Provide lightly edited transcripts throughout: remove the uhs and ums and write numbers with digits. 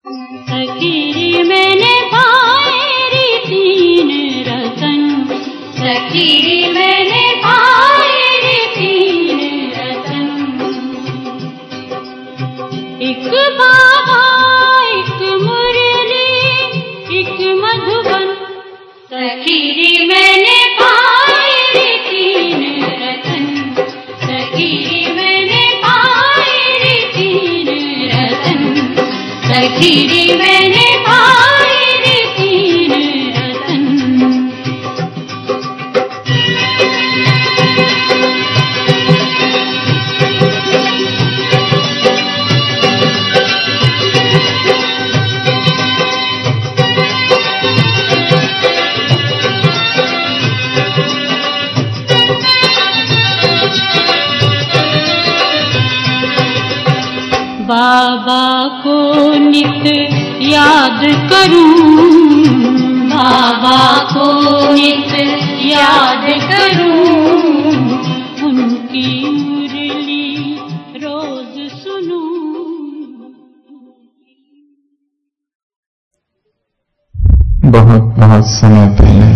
सखी मैंने पाए रे तीन रतन, सखी मैंने पाए रे तीन रतन। एक बाबा एक मुरली एक मधुबन, सखी मैंने पाए रे तीन रतन, सखी मैंने पाए रे तीन रतन, सखी मैंने पाए रे तीन रतन। बाबा को नित याद करूं, बाबा को नित याद करूं, उनकी मुरली रोज सुनूं। बहुत बहुत समय पहले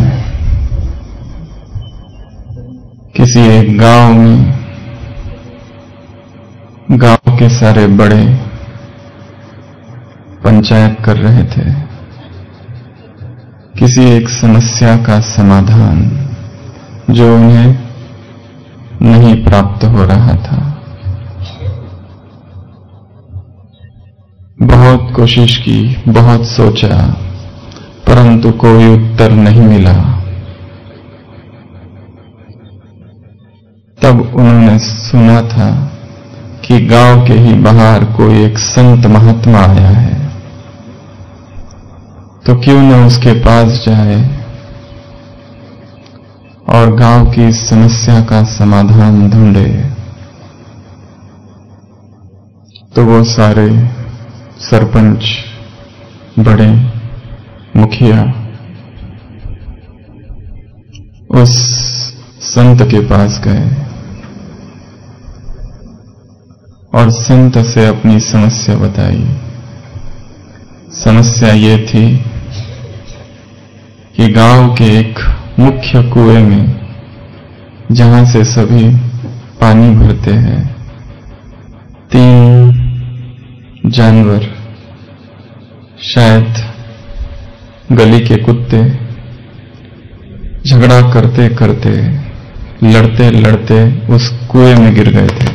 किसी एक गांव में गांव के सारे बड़े पंचायत कर रहे थे किसी एक समस्या का समाधान जो उन्हें नहीं प्राप्त हो रहा था। बहुत कोशिश की, बहुत सोचा, परंतु कोई उत्तर नहीं मिला। तब उन्होंने सुना था कि गांव के ही बाहर कोई एक संत महात्मा आया है, तो क्यों न उसके पास जाए और गांव की इस समस्या का समाधान ढूंढे। तो वो सारे सरपंच, बड़े मुखिया उस संत के पास गए और संत से अपनी समस्या बताई। समस्या ये थी कि गांव के एक मुख्य कुएं में, जहां से सभी पानी भरते हैं, 3 जानवर, शायद गली के कुत्ते, झगड़ा करते करते, लड़ते लड़ते उस कुएं में गिर गए थे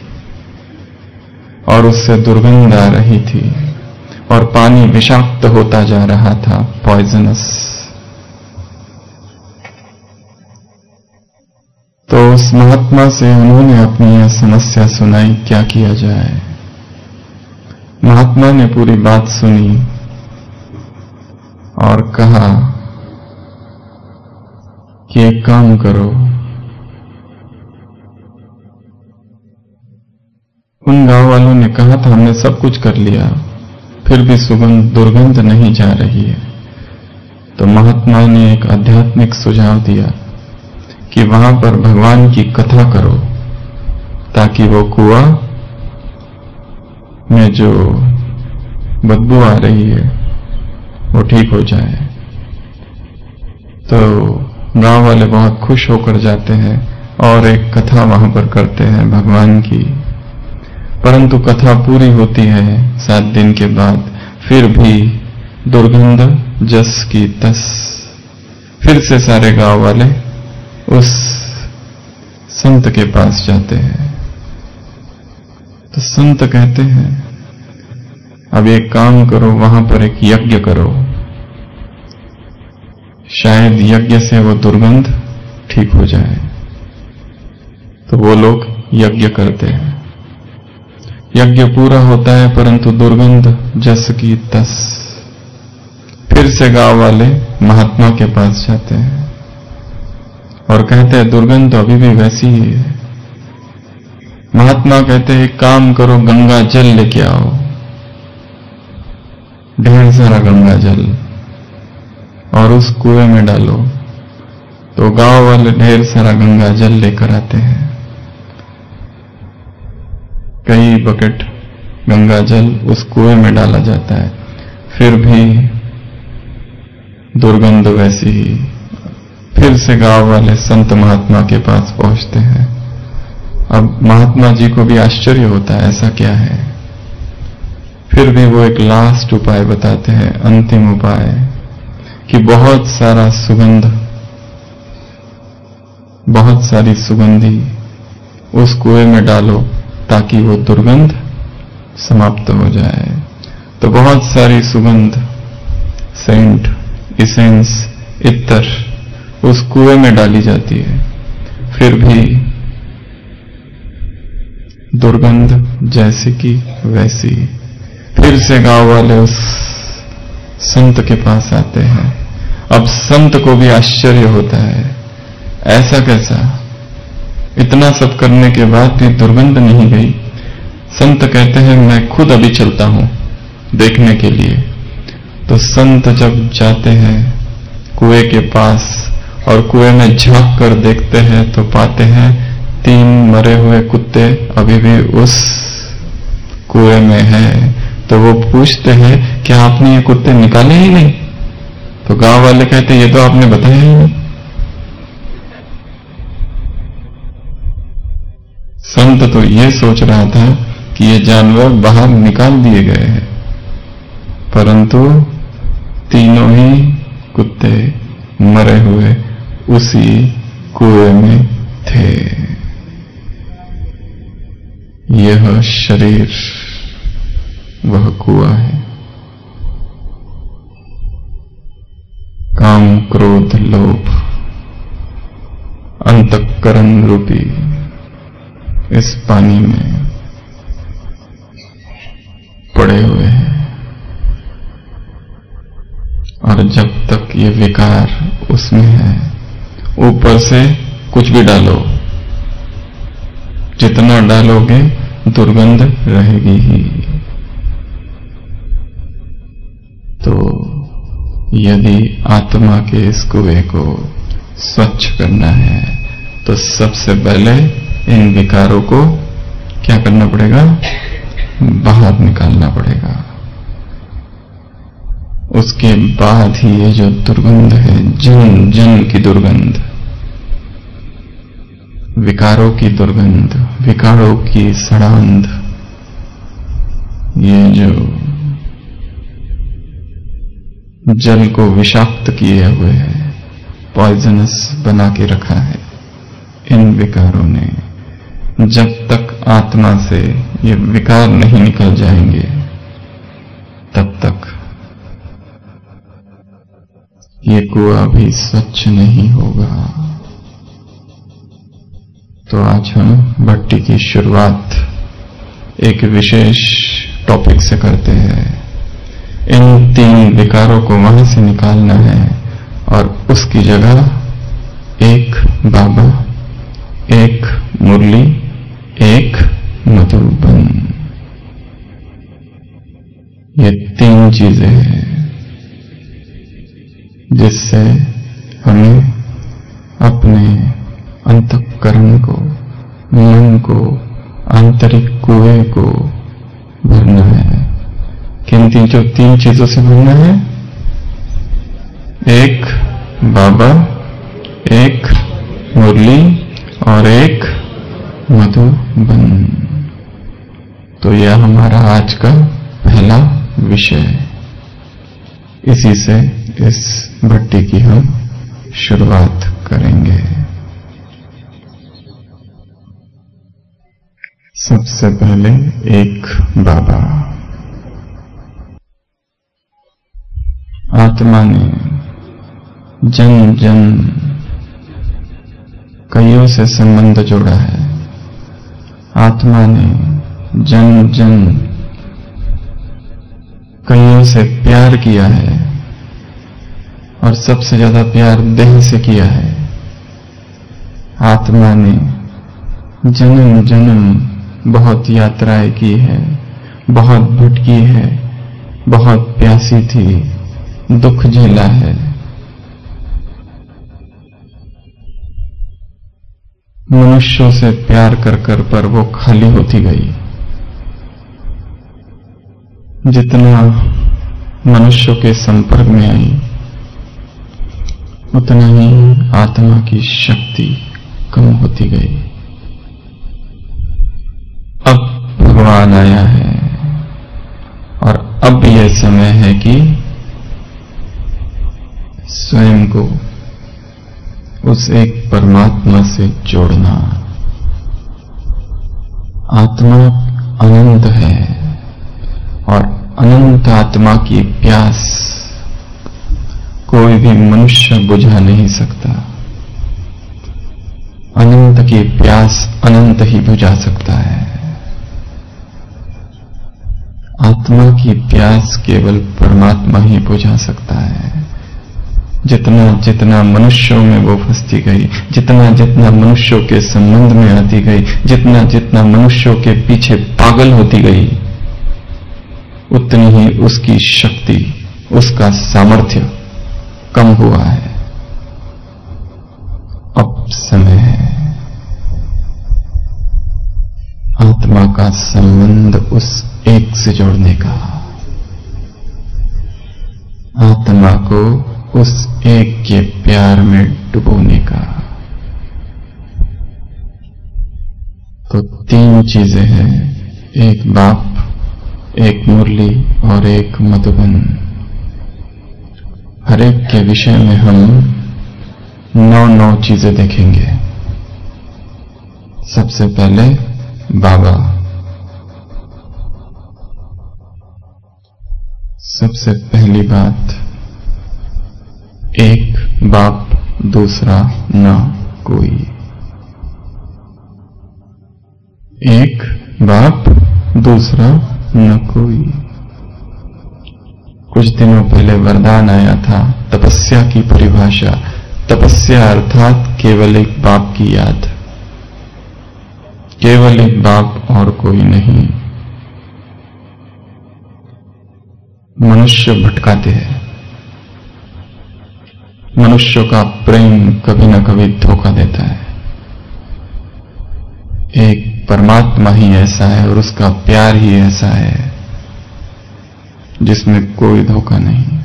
और उससे दुर्गंध आ रही थी और पानी विषाक्त होता जा रहा था, पॉइजनस। तो उस महात्मा से उन्होंने अपनी यह समस्या सुनाई, क्या किया जाए। महात्मा ने पूरी बात सुनी और कहा कि एक काम करो, उन गांव वालों ने कहा था हमने सब कुछ कर लिया, फिर भी दुर्गंध नहीं जा रही है। तो महात्मा ने एक आध्यात्मिक सुझाव दिया कि वहां पर भगवान की कथा करो, ताकि वो कुआं में जो बदबू आ रही है वो ठीक हो जाए। तो गांव वाले बहुत खुश होकर जाते हैं और एक कथा वहां पर करते हैं भगवान की। परंतु कथा पूरी होती है 7 दिन के बाद, फिर भी दुर्गंध जस की तस। फिर से सारे गांव वाले उस संत के पास जाते हैं। तो संत कहते हैं अब एक काम करो, वहां पर एक यज्ञ करो, शायद यज्ञ से वो दुर्गंध ठीक हो जाए। तो वो लोग यज्ञ करते हैं, यज्ञ पूरा होता है, परंतु दुर्गंध जस की तस। फिर से गांव वाले महात्मा के पास जाते हैं और कहते हैं दुर्गंध तो अभी भी वैसी ही है। महात्मा कहते हैं एक काम करो, गंगा जल लेके आओ, ढेर सारा गंगा जल, और उस कुएं में डालो। तो गांव वाले ढेर सारा गंगा जल लेकर आते हैं, कई बकेट गंगा जल उस कुएं में डाला जाता है। फिर भी दुर्गंध वैसी ही। फिर से गांव वाले संत महात्मा के पास पहुंचते हैं। अब महात्मा जी को भी आश्चर्य होता है, ऐसा क्या है। फिर भी वो एक लास्ट उपाय बताते हैं, अंतिम उपाय, कि बहुत सारा सुगंध, बहुत सारी सुगंधी उस कुएं में डालो ताकि वो दुर्गंध समाप्त हो जाए। तो बहुत सारी सुगंध, सेंट, इसेंस, इत्तर उस कुएं में डाली जाती है। फिर भी दुर्गंध जैसी की वैसी। फिर से गांव वाले उस संत के पास आते हैं। अब संत को भी आश्चर्य होता है, ऐसा कैसा, इतना सब करने के बाद भी दुर्गंध नहीं गई। संत कहते हैं मैं खुद अभी चलता हूं देखने के लिए। तो संत जब जाते हैं कुएं के पास और कुएं में झांक कर देखते हैं तो पाते हैं 3 मरे हुए कुत्ते अभी भी उस कुएं में हैं। तो वो पूछते हैं क्या आपने ये कुत्ते निकाले ही नहीं? तो गांव वाले कहते ये तो आपने बताया ही नहीं। संत तो ये सोच रहा था कि ये जानवर बाहर निकाल दिए गए हैं, परंतु तीनों ही कुत्ते मरे हुए उसी कुएं में थे। यह शरीर वह कुआं है। काम, क्रोध, लोभ, अंतःकरण रूपी इस पानी में पड़े हुए हैं। और जब तक ये विकार उसमें है, ऊपर से कुछ भी डालो, जितना डालोगे दुर्गंध रहेगी ही। तो यदि आत्मा के इस कुएं को स्वच्छ करना है तो सबसे पहले इन विकारों को क्या करना पड़ेगा? बाहर निकालना पड़ेगा। उसके बाद ही ये जो दुर्गंध है, जन जन की दुर्गंध, विकारों की दुर्गंध, विकारों की सड़ांध, ये जो जल को विषाक्त किए हुए है, पॉइजनस बना के रखा है इन विकारों ने, जब तक आत्मा से ये विकार नहीं निकल जाएंगे तब तक ये कुआं भी स्वच्छ नहीं होगा। तो आज हम भट्टी की शुरुआत एक विशेष टॉपिक से करते हैं। इन 3 विकारों को वहां से निकालना है और उसकी जगह एक बाबा, एक मुरली, एक मधुबन, ये 3 चीजें हैं जिससे हमें अपने अंतःकरण को, मन को, आंतरिक कुएं को भरना है। किन 3 चीजों से भरना है? एक बाबा, एक मुरली और एक मधुबन। तो यह हमारा आज का पहला विषय। इसी से इस भट्टी की हम शुरुआत करेंगे। सबसे पहले एक बाबा। आत्मा ने जन जन कईयों से संबंध जोड़ा है। आत्मा ने जन जन कईयों से प्यार किया है और सबसे ज्यादा प्यार देह से किया है। आत्मा ने जन्म जन्म बहुत यात्राएं की है, बहुत भटकी है, बहुत प्यासी थी, दुख झेला है। मनुष्यों से प्यार कर कर पर वो खाली होती गई। जितना मनुष्यों के संपर्क में आई, उतना ही आत्मा की शक्ति कम होती गई। अब भगवान आया है और अब यह समय है कि स्वयं को उस एक परमात्मा से जोड़ना। आत्मा अनंत है और अनंत आत्मा की प्यास कोई भी मनुष्य बुझा नहीं सकता। अनंत की प्यास अनंत ही बुझा सकता है। आत्मा की प्यास केवल परमात्मा ही बुझा सकता है। जितना जितना मनुष्यों में वो फंसती गई, जितना जितना मनुष्यों के संबंध में आती गई, जितना जितना मनुष्यों के पीछे पागल होती गई, उतनी ही उसकी शक्ति, उसका सामर्थ्य कम हुआ है। अब समय है आत्मा का संबंध उस एक से जोड़ने का, आत्मा को उस एक के प्यार में डुबोने का। तो तीन चीजें हैं, एक बाप, एक मुरली और एक मधुबन। हर एक के विषय में हम 9 चीजें देखेंगे। सबसे पहले बाबा। सबसे पहली बात, एक बाप दूसरा न कोई। एक बाप दूसरा न कोई। कुछ दिनों पहले वरदान आया था, तपस्या की परिभाषा। तपस्या अर्थात केवल एक बाप की याद, केवल एक बाप और कोई नहीं। मनुष्य भटकाते हैं। मनुष्यों का प्रेम कभी न कभी धोखा देता है। एक परमात्मा ही ऐसा है और उसका प्यार ही ऐसा है जिसमें कोई धोखा नहीं।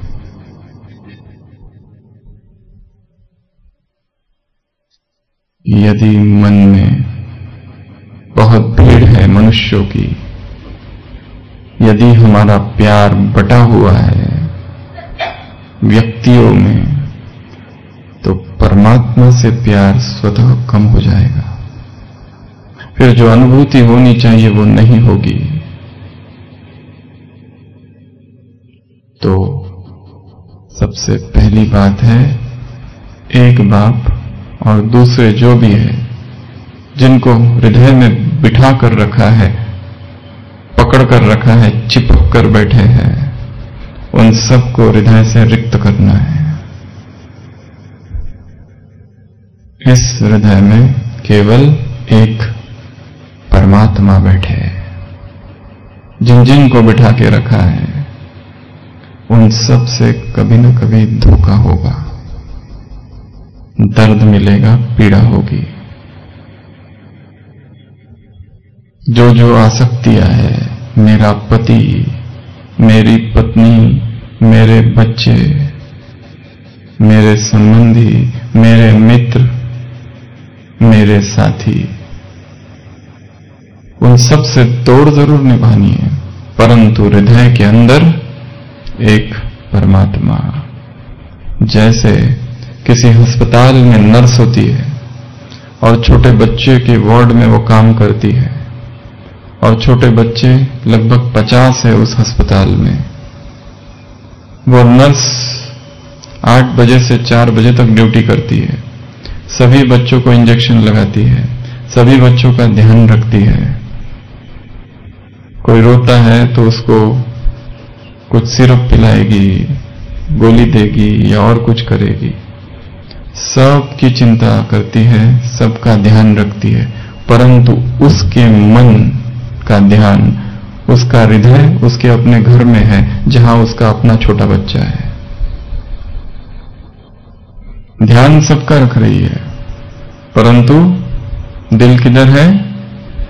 यदि मन में बहुत भीड़ है मनुष्यों की, यदि हमारा प्यार बटा हुआ है व्यक्तियों में, तो परमात्मा से प्यार स्वतः कम हो जाएगा। फिर जो अनुभूति होनी चाहिए वो नहीं होगी। तो सबसे पहली बात है, एक बाप और दूसरे जो भी है, जिनको हृदय में बिठा कर रखा है, पकड़ कर रखा है, चिपक कर बैठे हैं, उन सबको हृदय से रिक्त करना है। इस हृदय में केवल एक परमात्मा बैठे। जिन जिन को बिठा के रखा है उन सब से कभी न कभी धोखा होगा, दर्द मिलेगा, पीड़ा होगी। जो जो आसक्तियां है, मेरा पति, मेरी पत्नी, मेरे बच्चे, मेरे संबंधी, मेरे मित्र, मेरे साथी, उन सब से तोड़ जरूर निभानी है, परंतु हृदय के अंदर एक परमात्मा। जैसे किसी अस्पताल में नर्स होती है और छोटे बच्चे के वार्ड में वो काम करती है, और छोटे बच्चे लगभग 50 है उस अस्पताल में। वो नर्स 8 बजे से 4 बजे तक ड्यूटी करती है, सभी बच्चों को इंजेक्शन लगाती है, सभी बच्चों का ध्यान रखती है। कोई रोता है तो उसको कुछ सिरप पिलाएगी, गोली देगी या और कुछ करेगी। सबकी चिंता करती है, सबका ध्यान रखती है, परंतु उसके मन का ध्यान, उसका हृदय उसके अपने घर में है, जहां उसका अपना छोटा बच्चा है। ध्यान सबका रख रही है, परंतु दिल किधर है?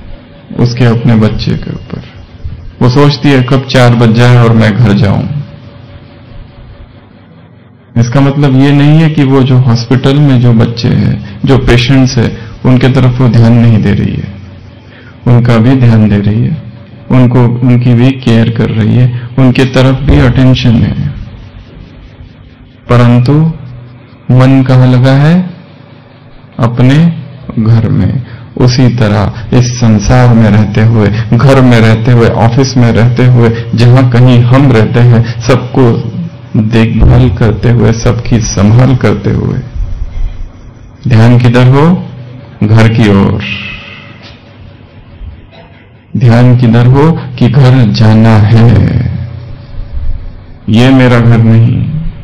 उसके अपने बच्चे के ऊपर। वो सोचती है कब 4 बज जाए और मैं घर जाऊं। इसका मतलब ये नहीं है कि वो जो हॉस्पिटल में जो बच्चे हैं, जो पेशेंट्स है, उनके तरफ वो ध्यान नहीं दे रही है, उनका भी ध्यान दे रही है, उनको उनकी भी केयर कर रही है, उनके तरफ भी अटेंशन है। परंतु मन कहाँ लगा है? अपने घर में। उसी तरह इस संसार में रहते हुए, घर में रहते हुए, ऑफिस में रहते हुए, जहां कहीं हम रहते हैं, सबको देखभाल करते हुए, सबकी संभाल करते हुए, ध्यान किधर हो? घर की ओर। ध्यान किधर हो? कि घर जाना है, ये मेरा घर नहीं,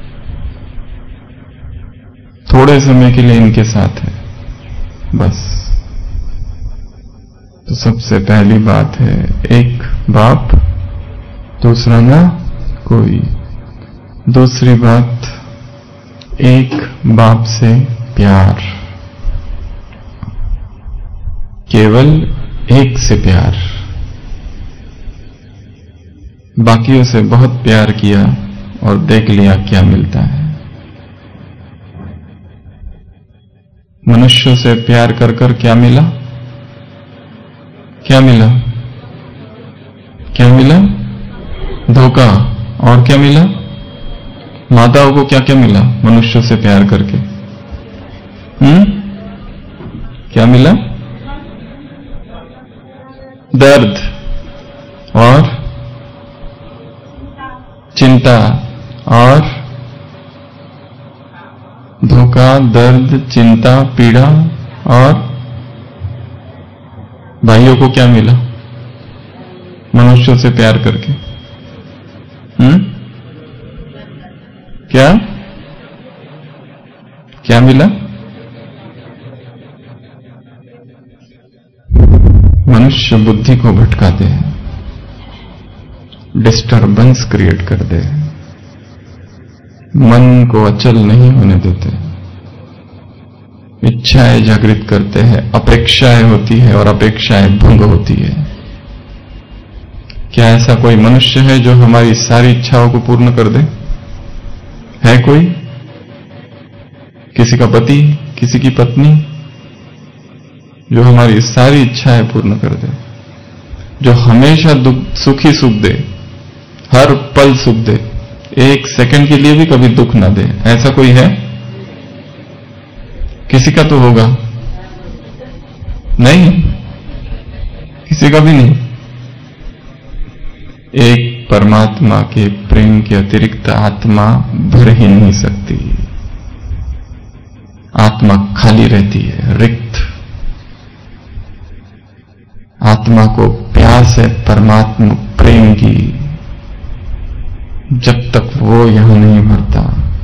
थोड़े समय के लिए इनके साथ है, बस। तो सबसे पहली बात है, एक बाप, दूसरा ना कोई। दूसरी बात, एक बाप से प्यार, केवल एक से प्यार। बाकियों से बहुत प्यार किया और देख लिया क्या मिलता है। मनुष्यों से प्यार कर कर क्या मिला? क्या मिला? क्या मिला? धोखा। और क्या मिला? माताओं को क्या क्या मिला मनुष्यों से प्यार करके? क्या मिला? दर्द और चिंता और धोखा, दर्द, चिंता, पीड़ा। और भाइयों को क्या मिला मनुष्यों से प्यार करके? क्या क्या मिला? मनुष्य बुद्धि को भटकाते हैं, डिस्टर्बेंस क्रिएट कर दे, मन को अचल नहीं होने देते, इच्छाएं जागृत करते हैं, अपेक्षाएं होती है और अपेक्षाएं भंग होती है। क्या ऐसा कोई मनुष्य है जो हमारी सारी इच्छाओं को पूर्ण कर दे? है कोई? किसी का पति, किसी की पत्नी जो हमारी सारी इच्छाएं पूर्ण कर दे, जो हमेशा सुखी सुख दे, हर पल सुख दे, एक सेकंड के लिए भी कभी दुख ना दे, ऐसा कोई है? किसी का तो होगा, नहीं? किसी का भी नहीं। एक परमात्मा के प्रेम के अतिरिक्त आत्मा भर ही नहीं सकती। आत्मा खाली रहती है, रिक्त। आत्मा को प्यास है परमात्मा प्रेम की, जब तक वो यहां नहीं भरता।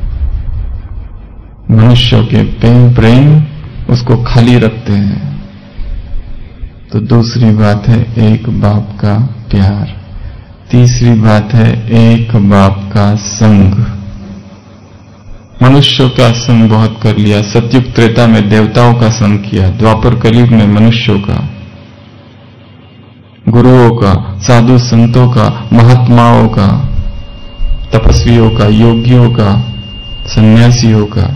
मनुष्यों के प्रेम उसको खाली रखते हैं। तो दूसरी बात है एक बाप का प्यार। तीसरी बात है एक बाप का संग। मनुष्यों का संग बहुत कर लिया। सतयुग त्रेता में देवताओं का संग किया, द्वापर कलयुग में मनुष्यों का, गुरुओं का, साधु संतों का, महात्माओं का, तपस्वियों का, योगियों का, सन्यासियों का,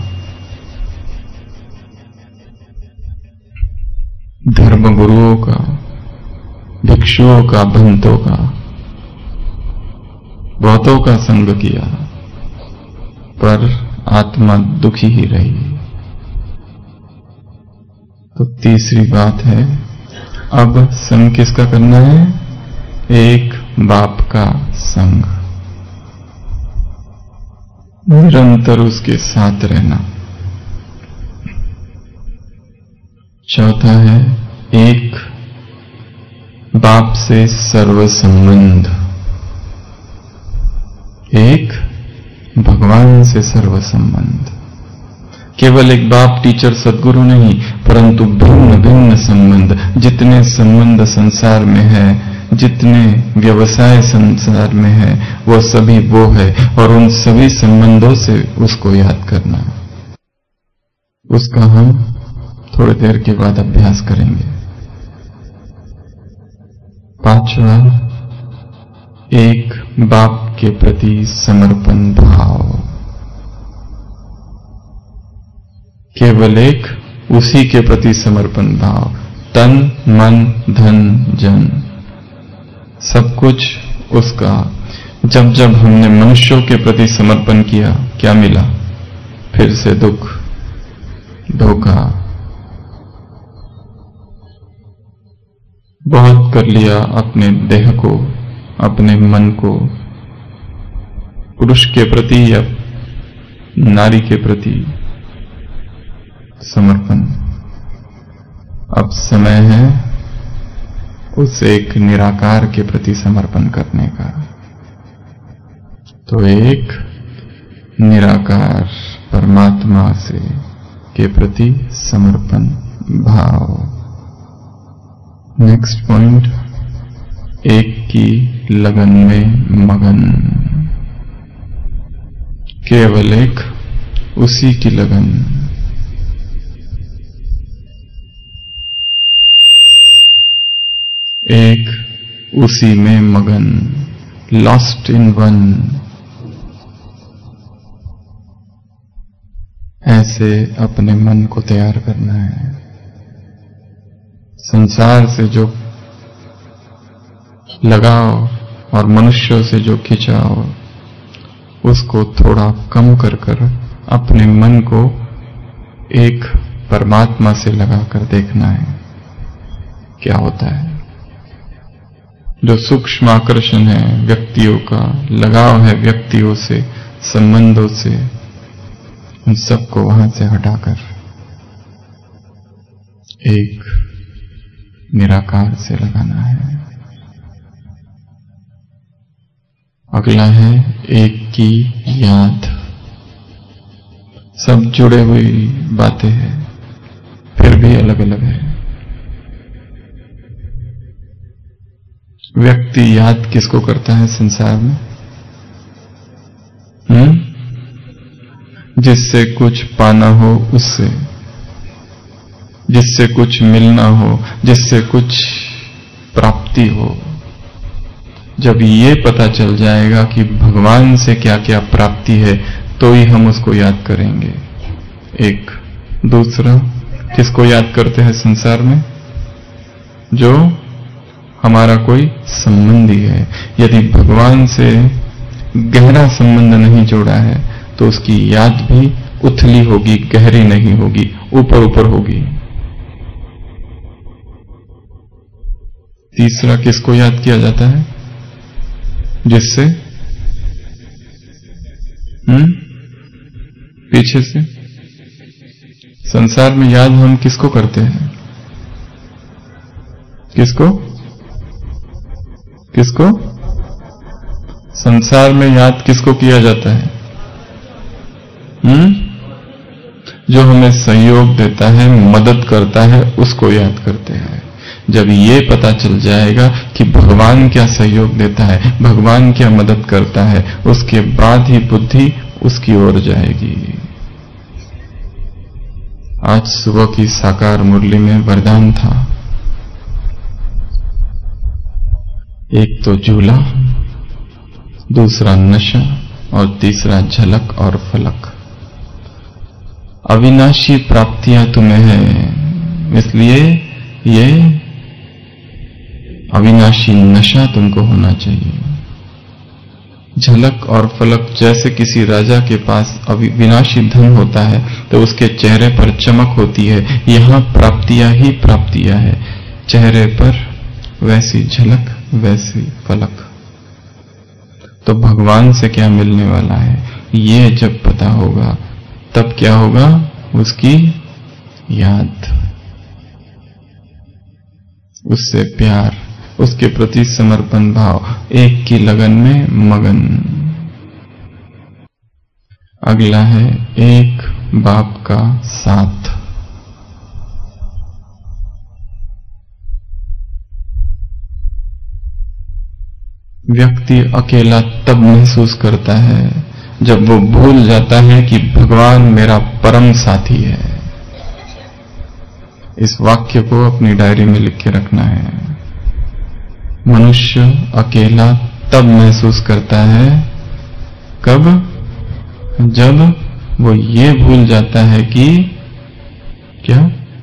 धर्म गुरुओं का, भिक्षुओं का, भंतों का, बहुतों का संग किया, पर आत्मा दुखी ही रही। तो तीसरी बात है, अब संग किसका करना है? एक बाप का संग, निरंतर उसके साथ रहना। चौथा है एक बाप से सर्व संबंध, एक भगवान से सर्व संबंध। केवल एक बाप, टीचर, सदगुरु नहीं, परंतु भिन्न भिन्न संबंध। जितने संबंध संसार में है, जितने व्यवसाय संसार में है, वो सभी वो है, और उन सभी संबंधों से उसको याद करना। उसका हम थोड़ी देर के बाद अभ्यास करेंगे। पांचवा, एक बाप के प्रति समर्पण भाव। केवल एक उसी के प्रति समर्पण भाव, तन मन धन जन सब कुछ उसका। जब जब हमने मनुष्यों के प्रति समर्पण किया, क्या मिला? फिर से दुख, धोखा। बहुत कर लिया अपने देह को, अपने मन को, पुरुष के प्रति या नारी के प्रति समर्पण। अब समय है उस एक निराकार के प्रति समर्पण करने का। तो एक निराकार परमात्मा से के प्रति समर्पण भाव। नेक्स्ट पॉइंट, एक की लगन में मगन। केवल एक उसी की लगन। एक उसी में मगन, लॉस्ट इन वन। ऐसे अपने मन को तैयार करना है। संसार से जो लगाव और मनुष्यों से जो खिंचाव, उसको थोड़ा कम कर अपने मन को एक परमात्मा से लगाकर देखना है क्या होता है। जो सूक्ष्म आकर्षण है व्यक्तियों का, लगाव है व्यक्तियों से, संबंधों से, उन सबको वहां से हटाकर एक निराकार से लगाना है। अगला है एक की याद। सब जुड़े हुई बातें हैं, फिर भी अलग अलग है। व्यक्ति याद किसको करता है संसार में? जिससे कुछ पाना हो उससे, जिससे कुछ मिलना हो, जिससे कुछ प्राप्ति हो। जब ये पता चल जाएगा कि भगवान से क्या क्या प्राप्ति है, तो ही हम उसको याद करेंगे। एक दूसरा, किसको याद करते हैं संसार में? जो हमारा कोई संबंधी है। यदि भगवान से गहरा संबंध नहीं जोड़ा है तो उसकी याद भी उथली होगी, गहरी नहीं होगी, ऊपर ऊपर होगी। तीसरा, किसको याद किया जाता है? जिससे पीछे से। संसार में याद हम किसको करते हैं? किसको? किसको? संसार में याद किसको किया जाता है? जो हमें सहयोग देता है, मदद करता है, उसको याद करते हैं। जब ये पता चल जाएगा कि भगवान क्या सहयोग देता है, भगवान क्या मदद करता है, उसके बाद ही बुद्धि उसकी ओर जाएगी। आज सुबह की साकार मुरली में वरदान था, एक तो झूला, दूसरा नशा और तीसरा झलक और फलक। अविनाशी प्राप्तियां तुम्हें हैं, इसलिए ये अविनाशी नशा तुमको होना चाहिए। झलक और फलक, जैसे किसी राजा के पास अविनाशी धन होता है तो उसके चेहरे पर चमक होती है, यहां प्राप्तियां ही प्राप्तियां है। चेहरे पर वैसी झलक, वैसी फलक। तो भगवान से क्या मिलने वाला है, ये जब पता होगा तब क्या होगा? उसकी याद, उससे प्यार, उसके प्रति समर्पण भाव, एक की लगन में मगन। अगला है एक बाप का साथ। व्यक्ति अकेला तब महसूस करता है जब वो भूल जाता है कि भगवान मेरा परम साथी है। इस वाक्य को अपनी डायरी में लिख के रखना है। मनुष्य अकेला तब महसूस करता है कब? जब वो ये भूल जाता है कि क्या?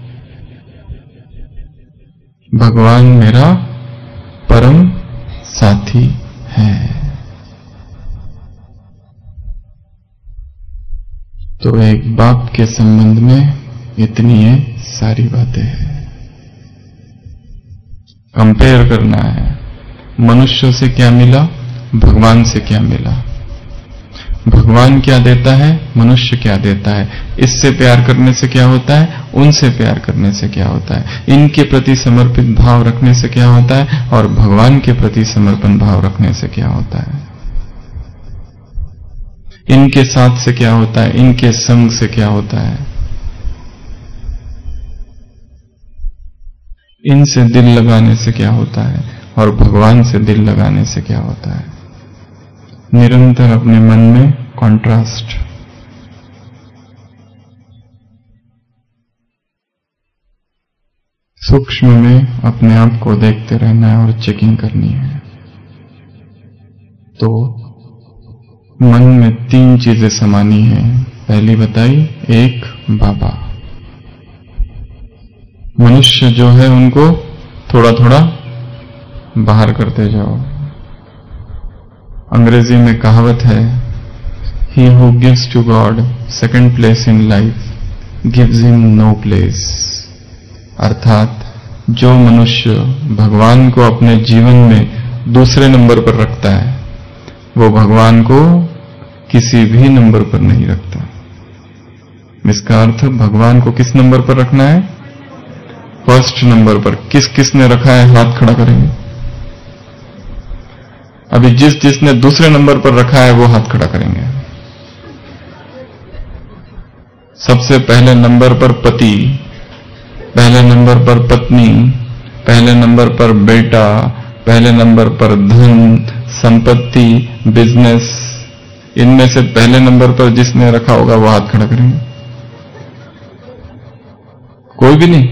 भगवान मेरा परम साथी है। तो एक बाप के संबंध में इतनी ये सारी बातें हैं। कंपेयर करना है, मनुष्य से क्या मिला, भगवान से क्या मिला। भगवान क्या देता है, मनुष्य क्या देता है। इससे प्यार करने से क्या होता है, उनसे प्यार करने से क्या होता है। इनके प्रति समर्पित भाव रखने से क्या होता है, और भगवान के प्रति समर्पण भाव रखने से क्या होता है। इनके साथ से क्या होता है, इनके संग से क्या होता है। इनसे दिल लगाने से क्या होता है, और भगवान से दिल लगाने से क्या होता है। निरंतर अपने मन में कॉन्ट्रास्ट। सूक्ष्म में अपने आप को देखते रहना है और चेकिंग करनी है। तो मन में 3 चीजें समानी हैं। पहली बताई, एक बाबा। मनुष्य जो है उनको थोड़ा थोड़ा बाहर करते जाओ। अंग्रेजी में कहावत है, he who gives to God second place in life gives him no place. अर्थात जो मनुष्य भगवान को अपने जीवन में दूसरे नंबर पर रखता है, वो भगवान को किसी भी नंबर पर नहीं रखता। इसका अर्थ भगवान को किस नंबर पर रखना है, फर्स्ट नंबर पर। किस किसने रखा है, हाथ खड़ा करेंगे। अभी जिसने दूसरे नंबर पर रखा है वो हाथ खड़ा करेंगे। सबसे पहले नंबर पर पति, पहले नंबर पर पत्नी, पहले नंबर पर बेटा, पहले नंबर पर धन, संपत्ति, बिजनेस। इनमें से पहले नंबर पर जिसने रखा होगा वो हाथ खड़ा करेंगे। कोई भी नहीं।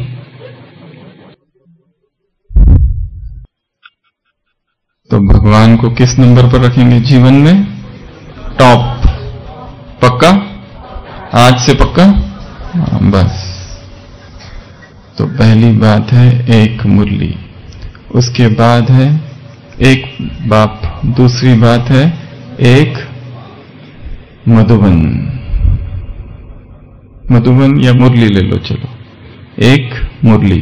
तो भगवान को किस नंबर पर रखेंगे जीवन में, टॉप। पक्का, आज से पक्का। बस। तो पहली बात है एक मुरली, उसके बाद है एक बाप, दूसरी बात है एक मधुबन। मधुबन या मुरली ले लो, चलो। एक मुरली।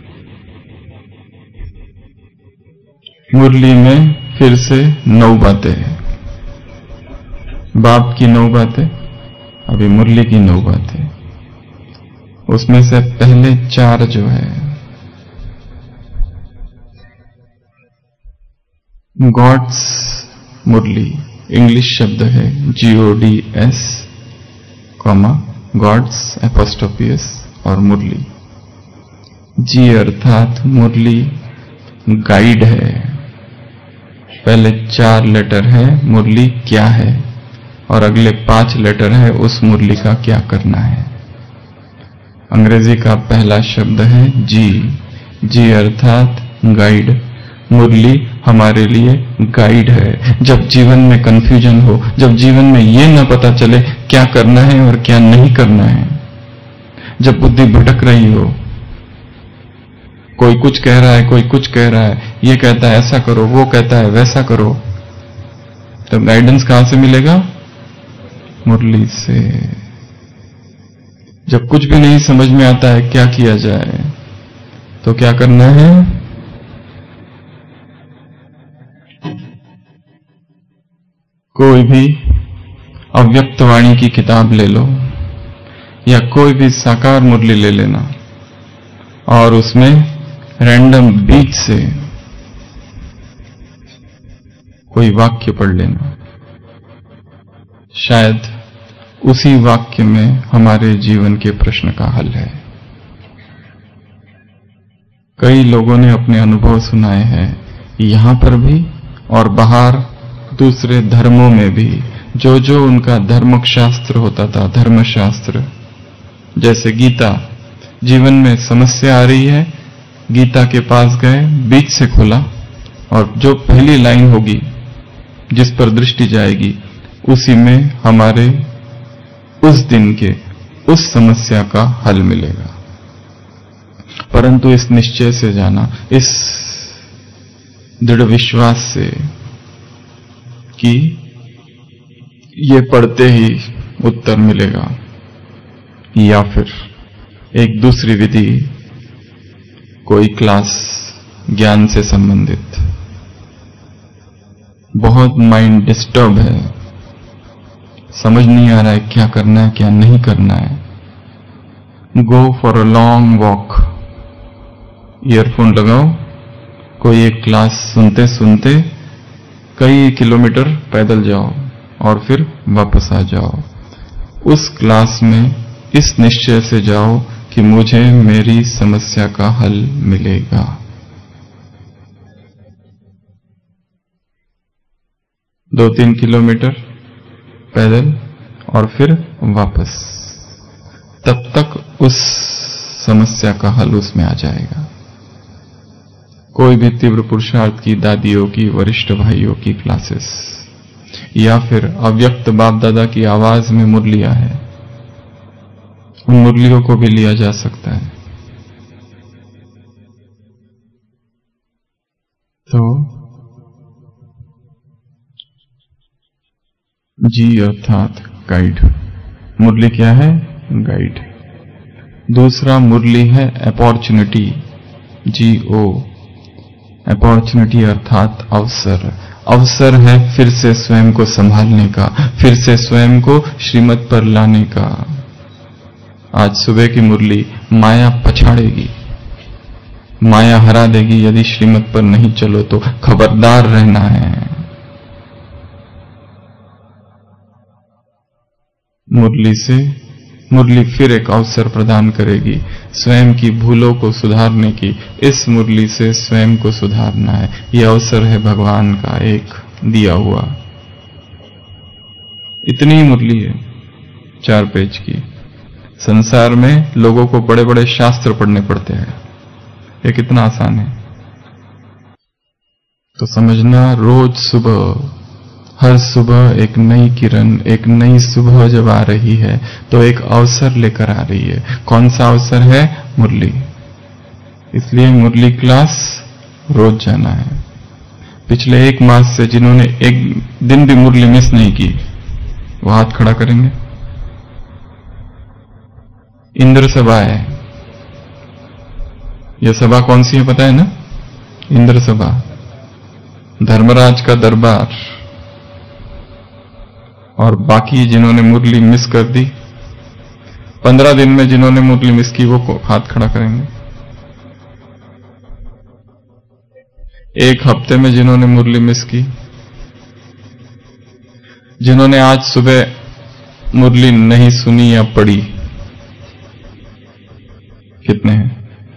मुरली में फिर से 9 बातें हैं। बाप की 9 बातें, अभी मुरली की 9 बातें। उसमें से पहले 4 जो है, गॉड्स मुरली, इंग्लिश शब्द है GODS, गॉड्स एपोस्ट्रोफियस और मुरली। जी अर्थात मुरली गाइड है। पहले 4 लेटर है मुरली क्या है, और अगले 5 लेटर है उस मुरली का क्या करना है। अंग्रेजी का पहला शब्द है जी अर्थात गाइड। मुरली हमारे लिए गाइड है। जब जीवन में कंफ्यूजन हो, जब जीवन में ये न पता चले क्या करना है और क्या नहीं करना है, जब बुद्धि भटक रही हो, कोई कुछ कह रहा है, कोई कुछ कह रहा है, ये कहता है ऐसा करो, वो कहता है वैसा करो, तो गाइडेंस कहां से मिलेगा, मुरली से। जब कुछ भी नहीं समझ में आता है क्या किया जाए, तो क्या करना है, कोई भी अव्यक्त वाणी की किताब ले लो या कोई भी साकार मुरली ले लेना और उसमें रैंडम बीच से कोई वाक्य पढ़ लेना। शायद उसी वाक्य में हमारे जीवन के प्रश्न का हल है। कई लोगों ने अपने अनुभव सुनाए हैं, यहां पर भी और बाहर दूसरे धर्मों में भी। जो जो उनका धर्मशास्त्र होता था, धर्मशास्त्र जैसे गीता, जीवन में समस्या आ रही है, गीता के पास गए, बीच से खोला और जो पहली लाइन होगी जिस पर दृष्टि जाएगी उसी में हमारे उस दिन के उस समस्या का हल मिलेगा। परंतु इस निश्चय से जाना, इस दृढ़ विश्वास से कि ये पढ़ते ही उत्तर मिलेगा, या फिर एक दूसरी विधि, कोई क्लास ज्ञान से संबंधित। बहुत माइंड डिस्टर्ब है, समझ नहीं आ रहा है क्या करना है क्या नहीं करना है। Go for a long walk, earphone लगाओ, कोई एक क्लास सुनते सुनते कई किलोमीटर पैदल जाओ और फिर वापस आ जाओ। उस क्लास में इस निश्चय से जाओ कि मुझे मेरी समस्या का हल मिलेगा। दो 3 किलोमीटर पैदल और फिर वापस, तब तक उस समस्या का हल उसमें आ जाएगा। कोई भी तीव्र पुरुषार्थ की दादियों की, वरिष्ठ भाइयों की क्लासेस, या फिर अव्यक्त बाप दादा की आवाज में मुरलियां हैं, उन मुरलियों को भी लिया जा सकता है। तो जी अर्थात गाइड। मुरली क्या है? गाइड। दूसरा मुरली है अपॉर्चुनिटी, GO। अपॉर्चुनिटी अर्थात अवसर। अवसर है फिर से स्वयं को संभालने का, फिर से स्वयं को श्रीमत पर लाने का। आज सुबह की मुरली, माया पछाड़ेगी, माया हरा देगी यदि श्रीमत पर नहीं चलो तो। खबरदार रहना है। मुरली फिर एक अवसर प्रदान करेगी स्वयं की भूलों को सुधारने की। इस मुरली से स्वयं को सुधारना है, यह अवसर है भगवान का एक दिया हुआ। इतनी ही मुरली है, 4 पेज की। संसार में लोगों को बड़े बड़े शास्त्र पढ़ने पड़ते हैं, ये कितना आसान है। तो समझना, रोज सुबह, हर सुबह एक नई किरण, एक नई सुबह जब आ रही है तो एक अवसर लेकर आ रही है। कौन सा अवसर है? मुरली। इसलिए मुरली क्लास रोज जाना है। पिछले 1 मास से जिन्होंने एक दिन भी मुरली मिस नहीं की, वो हाथ खड़ा करेंगे। इंद्र सभा है, यह सभा कौन सी है पता है ना? इंद्र सभा, धर्मराज का दरबार। और बाकी जिन्होंने मुरली मिस कर दी, 15 दिन में जिन्होंने मुरली मिस की, वो हाथ खड़ा करेंगे। 1 हफ्ते में जिन्होंने मुरली मिस की, जिन्होंने आज सुबह मुरली नहीं सुनी या पढ़ी, कितने हैं?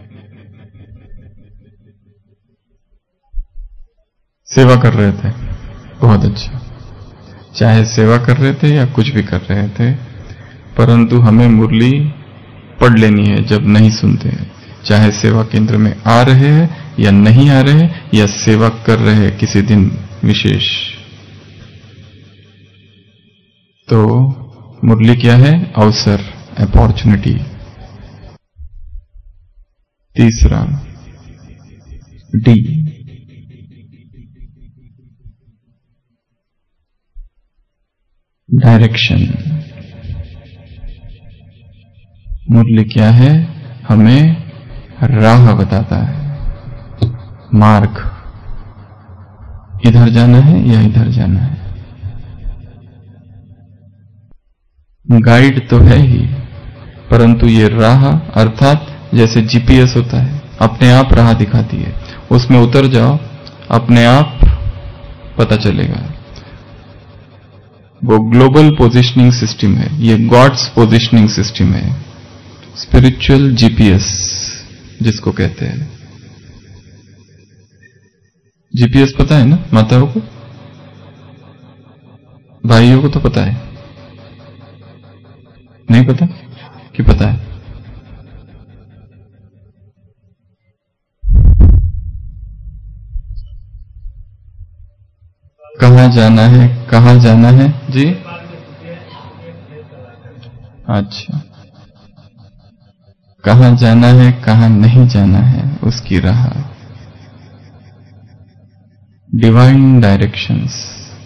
सेवा कर रहे थे, बहुत अच्छा। चाहे सेवा कर रहे थे या कुछ भी कर रहे थे, परंतु हमें मुरली पढ़ लेनी है जब नहीं सुनते हैं। चाहे सेवा केंद्र में आ रहे हैं या नहीं आ रहे हैं, या सेवा कर रहे हैं किसी दिन विशेष। तो मुरली क्या है? अवसर, अपॉर्चुनिटी। तीसरा D, डायरेक्शन। मुरली क्या है? हमें राह बताता है, मार्ग। इधर जाना है या इधर जाना है। गाइड तो है ही, परंतु ये राह अर्थात जैसे GPS होता है, अपने आप राह दिखाती है। उसमें उतर जाओ, अपने आप पता चलेगा। वो ग्लोबल पोजिशनिंग सिस्टम है, ये गॉड्स पोजिशनिंग सिस्टम है, स्पिरिचुअल GPS जिसको कहते हैं। GPS पता है ना माताओं को? भाइयों को तो पता है, नहीं पता कि पता है? कहाँ जाना है, कहाँ जाना है जी? अच्छा, कहां जाना है कहां नहीं जाना है उसकी राह, डिवाइन डायरेक्शंस।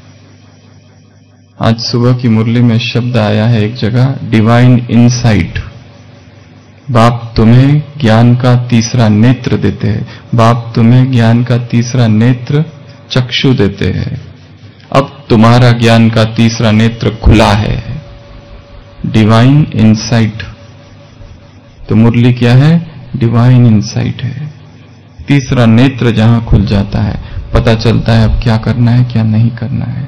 आज सुबह की मुरली में शब्द आया है एक जगह, डिवाइन इनसाइट। बाप तुम्हें ज्ञान का तीसरा नेत्र देते हैं, बाप तुम्हें ज्ञान का तीसरा नेत्र चक्षु देते हैं। अब तुम्हारा ज्ञान का तीसरा नेत्र खुला है, डिवाइन इनसाइट। तो मुरली क्या है? डिवाइन इनसाइट है। तीसरा नेत्र जहां खुल जाता है, पता चलता है अब क्या करना है क्या नहीं करना है।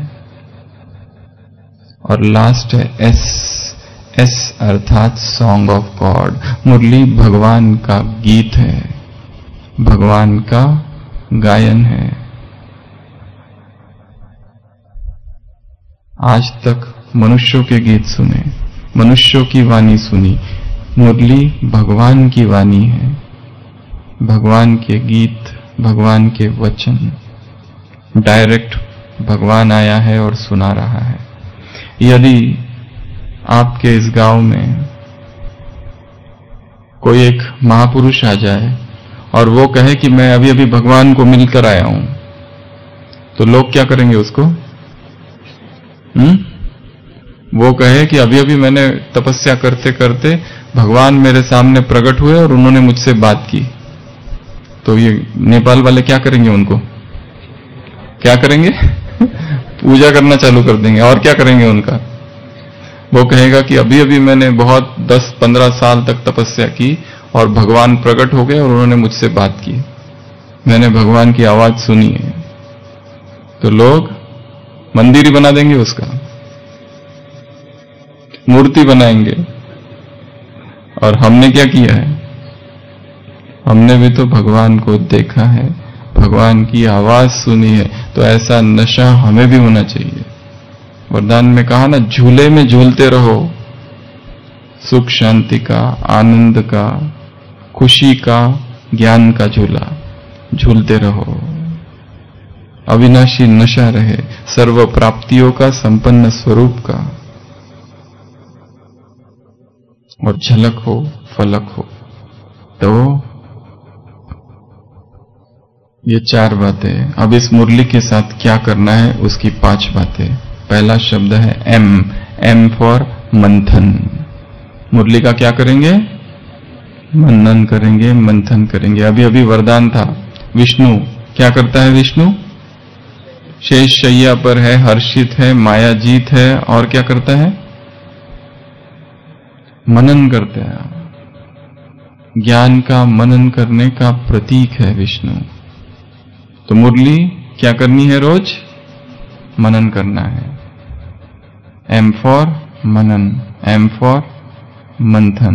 और लास्ट है एस, एस अर्थात सॉन्ग ऑफ गॉड। मुरली भगवान का गीत है, भगवान का गायन है। आज तक मनुष्यों के गीत सुने, मनुष्यों की वाणी सुनी, मुरली भगवान की वाणी है, भगवान के गीत, भगवान के वचन। डायरेक्ट भगवान आया है और सुना रहा है। यदि आपके इस गांव में कोई एक महापुरुष आ जाए और वो कहे कि मैं अभी अभी भगवान को मिलकर आया हूं, तो लोग क्या करेंगे उसको? वो कहे कि अभी अभी मैंने तपस्या करते करते भगवान मेरे सामने प्रकट हुए और उन्होंने मुझसे बात की। तो ये नेपाल वाले क्या करेंगे? उनको क्या करेंगे? पूजा करना चालू कर देंगे। और क्या करेंगे उनका? वो कहेगा कि अभी अभी मैंने बहुत 10-15 साल तक तपस्या की और भगवान प्रकट हो गए और उन्होंने मुझसे बात की, मैंने भगवान की आवाज सुनी है। तो लोग मंदिर ही बना देंगे, उसका मूर्ति बनाएंगे। और हमने क्या किया है? हमने भी तो भगवान को देखा है, भगवान की आवाज सुनी है। तो ऐसा नशा हमें भी होना चाहिए। वरदान में कहा ना, झूले में झूलते रहो, सुख शांति का, आनंद का, खुशी का, ज्ञान का झूला झूलते रहो। अविनाशी नशा रहे, सर्व प्राप्तियों का, संपन्न स्वरूप का, और झलक हो, फलक हो। तो ये 4 बातें। अब इस मुरली के साथ क्या करना है उसकी 5 बातें। पहला शब्द है एम, एम फॉर मंथन। मुरली का क्या करेंगे? मनन करेंगे, मंथन करेंगे। अभी अभी वरदान था, विष्णु क्या करता है? विष्णु शेष शैया पर है, हर्षित है, माया जीत है, और क्या करता है? मनन करते हैं। ज्ञान का मनन करने का प्रतीक है विष्णु। तो मुरली क्या करनी है? रोज मनन करना है। एम फॉर मनन, एम फॉर मंथन,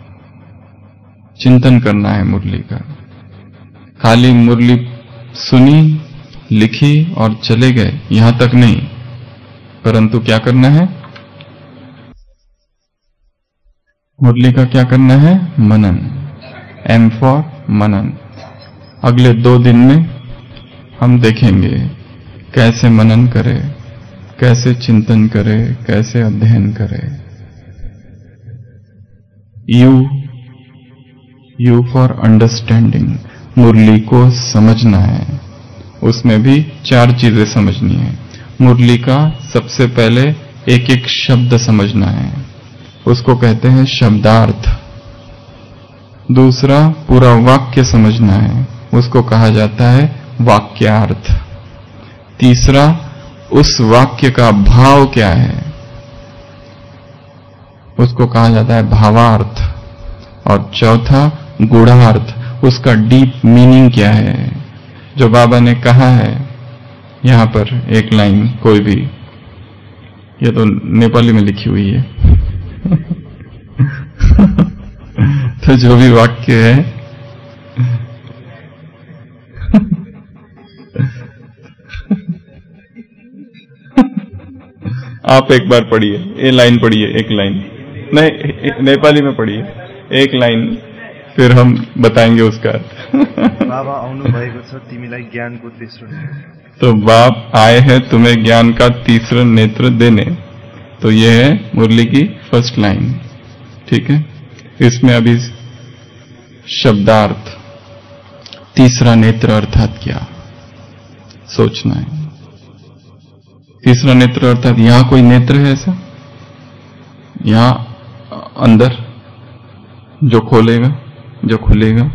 चिंतन करना है मुरली का। खाली मुरली सुनी, लिखी और चले गए, यहां तक नहीं, परंतु क्या करना है? मुरली का क्या करना है? मनन, एम फॉर मनन। अगले 2 दिन में हम देखेंगे कैसे मनन करें, कैसे चिंतन करें, कैसे अध्ययन करें। यू फॉर अंडरस्टैंडिंग, मुरली को समझना है। उसमें भी 4 चीजें समझनी है। मुरली का सबसे पहले एक एक शब्द समझना है, उसको कहते हैं शब्दार्थ। दूसरा, पूरा वाक्य समझना है, उसको कहा जाता है वाक्यार्थ। तीसरा, उस वाक्य का भाव क्या है, उसको कहा जाता है भावार्थ। और चौथा, गूढ़ार्थ, उसका डीप मीनिंग क्या है। जो बाबा ने कहा है यहां पर एक लाइन, कोई भी, ये तो नेपाली में लिखी हुई है तो जो भी वाक्य है आप एक बार पढ़िए, ये लाइन पढ़िए, एक लाइन नहीं, नेपाली में पढ़िए एक लाइन, फिर हम बताएंगे उसका अर्थ। बाबा आउनु भएको छ तिमीलाई ज्ञानको तेस्रो नेत्र। तो बाप आए हैं तुम्हें ज्ञान का तीसरा नेत्र देने। तो ये है मुरली की फर्स्ट लाइन, ठीक है। इसमें अभी शब्दार्थ, तीसरा नेत्र अर्थात क्या, सोचना है। तीसरा नेत्र अर्थात यहां कोई नेत्र है ऐसा, यहां अंदर जो खोलेगा, जो खुलेगा।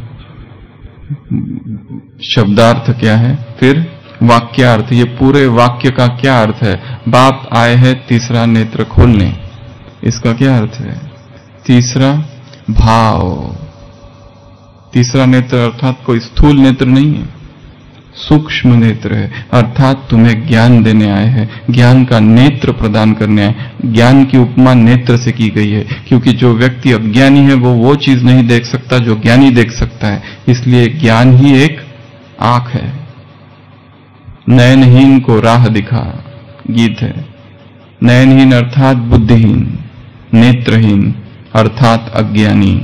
शब्दार्थ क्या है, फिर वाक्यार्थ, ये पूरे वाक्य का क्या अर्थ है। बाप आए हैं तीसरा नेत्र खोलने, इसका क्या अर्थ है। तीसरा भाव, तीसरा नेत्र अर्थात कोई स्थूल नेत्र नहीं है, सूक्ष्म नेत्र है, अर्थात तुम्हें ज्ञान देने आए हैं, ज्ञान का नेत्र प्रदान करने आए। ज्ञान की उपमा नेत्र से की गई है, क्योंकि जो व्यक्ति अज्ञानी है वो चीज नहीं देख सकता जो ज्ञानी देख सकता है, इसलिए ज्ञान ही एक आंख है। नयनहीन को राह दिखा, गीत है। नयनहीन अर्थात बुद्धिहीन, नेत्रहीन अर्थात अज्ञानी।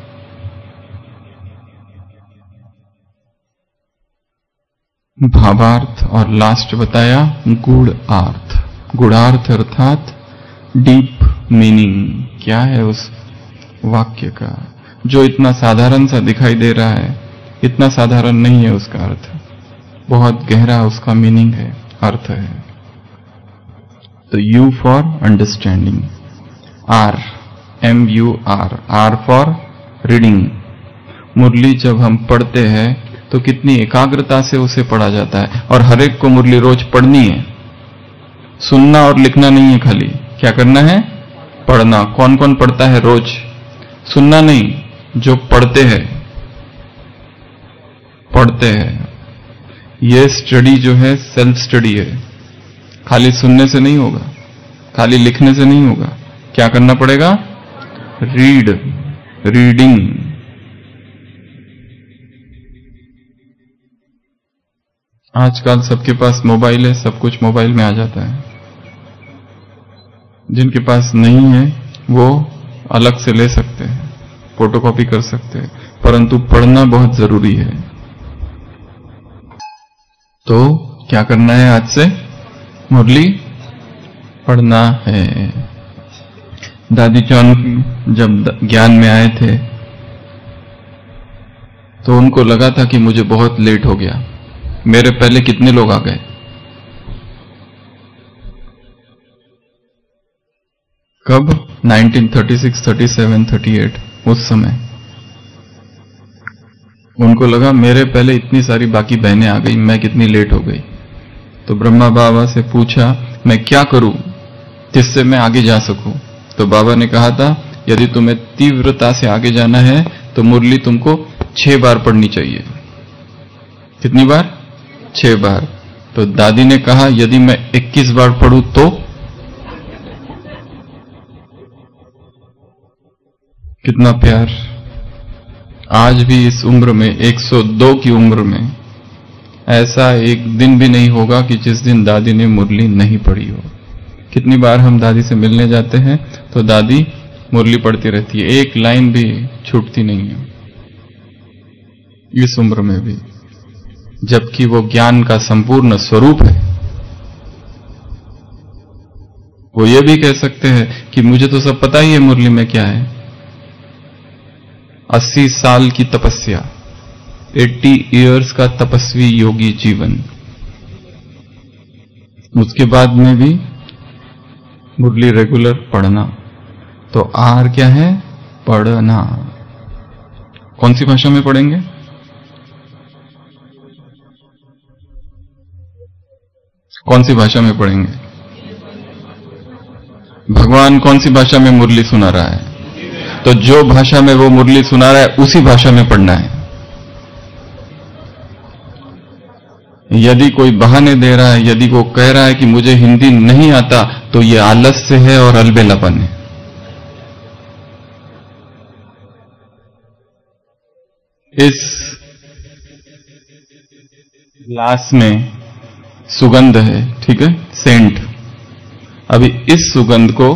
भावार्थ और लास्ट बताया गुणार्थ। गुणार्थ अर्थात डीप मीनिंग, क्या है उस वाक्य का, जो इतना साधारण सा दिखाई दे रहा है, इतना साधारण नहीं है उसका अर्थ, बहुत गहरा उसका मीनिंग है, अर्थ है। तो U for understanding, R, MUR, R for reading. मुरली जब हम पढ़ते हैं तो कितनी एकाग्रता से उसे पढ़ा जाता है, और हर एक को मुरली रोज पढ़नी है। सुनना और लिखना नहीं है, खाली क्या करना है, पढ़ना। कौन कौन पढ़ता है रोज, सुनना नहीं, जो पढ़ते हैं, पढ़ते हैं। ये स्टडी जो है सेल्फ स्टडी है, खाली सुनने से नहीं होगा, खाली लिखने से नहीं होगा, क्या करना पड़ेगा, रीडिंग। आजकल सबके पास मोबाइल है, सब कुछ मोबाइल में आ जाता है। जिनके पास नहीं है वो अलग से ले सकते हैं, फोटोकॉपी कर सकते हैं, परंतु पढ़ना बहुत जरूरी है। तो क्या करना है, आज से मुरली पढ़ना है। दादी जान जब ज्ञान में आए थे तो उनको लगा था कि मुझे बहुत लेट हो गया, मेरे पहले कितने लोग आ गए। कब, 1936, 37, 38, उस समय उनको लगा मेरे पहले इतनी सारी बाकी बहनें आ गई, मैं कितनी लेट हो गई। तो ब्रह्मा बाबा से पूछा मैं क्या करूं जिससे मैं आगे जा सकूं। तो बाबा ने कहा था यदि तुम्हें तीव्रता से आगे जाना है तो मुरली तुमको 6 बार पढ़नी चाहिए। कितनी बार, 6 बार। तो दादी ने कहा यदि मैं 21 बार पढ़ूं तो, कितना प्यार। आज भी इस उम्र में, 102 की उम्र में, ऐसा एक दिन भी नहीं होगा कि जिस दिन दादी ने मुरली नहीं पढ़ी हो। कितनी बार हम दादी से मिलने जाते हैं तो दादी मुरली पढ़ती रहती है, एक लाइन भी छूटती नहीं है इस उम्र में भी, जबकि वो ज्ञान का संपूर्ण स्वरूप है। वो ये भी कह सकते हैं कि मुझे तो सब पता ही है मुरली में क्या है। 80 साल की तपस्या, 80 इयर्स का तपस्वी योगी जीवन, उसके बाद में भी मुरली रेगुलर पढ़ना। तो आर क्या है, पढ़ना। कौन सी भाषा में पढ़ेंगे, कौन सी भाषा में पढ़ेंगे। भगवान कौन सी भाषा में मुरली सुना रहा है, तो जो भाषा में वो मुरली सुना रहा है उसी भाषा में पढ़ना है। यदि कोई बहाने दे रहा है, यदि वो कह रहा है कि मुझे हिंदी नहीं आता, तो ये आलस्य है और अलबेलापन है। इस ग्लास में सुगंध है, ठीक है, सेंट। अभी इस सुगंध को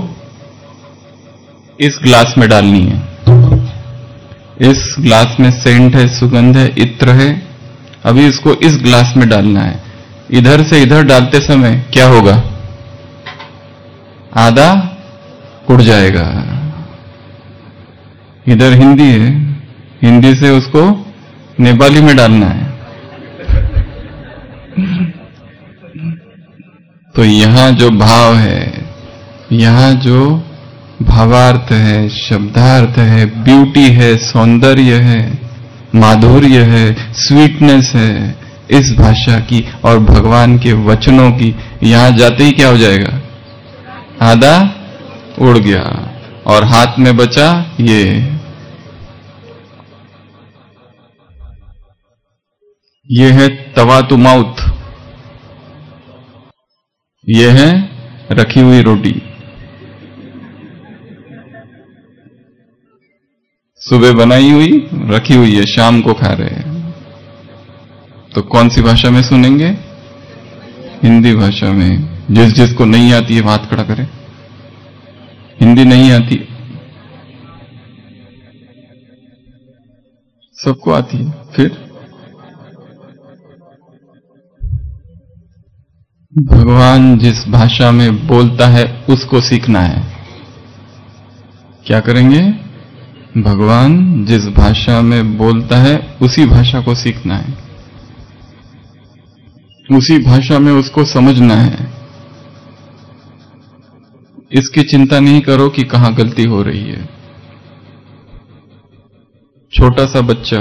इस ग्लास में डालनी है। इस ग्लास में सेंट है, सुगंध है, इत्र है। अभी इसको इस ग्लास में डालना है। इधर से इधर डालते समय क्या होगा, आधा उड़ जाएगा। इधर हिंदी है, हिंदी से उसको नेपाली में डालना है। तो यहां जो भाव है, यहां जो भावार्थ है, शब्दार्थ है, ब्यूटी है, सौंदर्य है, माधुर्य है, स्वीटनेस है इस भाषा की और भगवान के वचनों की, यहां जाते ही क्या हो जाएगा? आधा उड़ गया और हाथ में बचा ये है तवा टू माउथ, ये है रखी हुई रोटी। सुबह बनाई हुई रखी हुई है, शाम को खा रहे हैं। तो कौन सी भाषा में सुनेंगे? हिंदी भाषा में। जिसको नहीं आती है हाथ खड़ा करे। हिंदी नहीं आती, सबको आती है। फिर भगवान जिस भाषा में बोलता है उसको सीखना है। क्या करेंगे? भगवान जिस भाषा में बोलता है उसी भाषा को सीखना है, उसी भाषा में उसको समझना है। इसकी चिंता नहीं करो कि कहां गलती हो रही है। छोटा सा बच्चा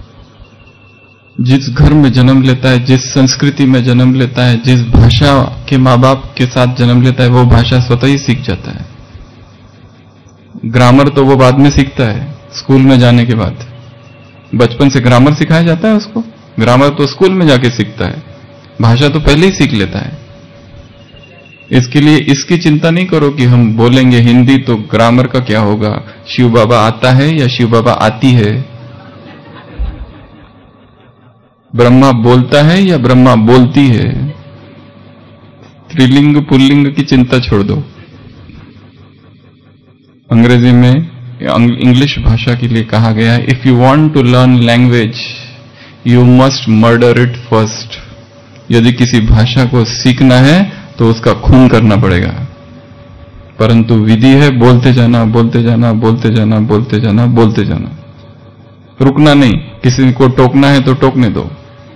जिस घर में जन्म लेता है, जिस संस्कृति में जन्म लेता है, जिस भाषा के माँ बाप के साथ जन्म लेता है, वो भाषा स्वतः ही सीख जाता है। ग्रामर तो वो बाद में सीखता है, स्कूल में जाने के बाद। बचपन से ग्रामर सिखाया जाता है उसको, ग्रामर तो स्कूल में जाके सीखता है, भाषा तो पहले ही सीख लेता है। इसके लिए इसकी चिंता नहीं करो कि हम बोलेंगे हिंदी तो ग्रामर का क्या होगा, शिव बाबा आता है या शिव बाबा आती है, ब्रह्मा बोलता है या ब्रह्मा बोलती है। स्त्रीलिंग पुल्लिंग की चिंता छोड़ दो। अंग्रेजी में, इंग्लिश भाषा के लिए कहा गया है, if you want to learn language you must murder it first. यदि किसी भाषा को सीखना है तो उसका खून करना पड़ेगा। परंतु विधि है बोलते जाना, बोलते जाना, बोलते जाना, बोलते जाना, बोलते जाना, रुकना नहीं। किसी को टोकना है तो टोकने दो,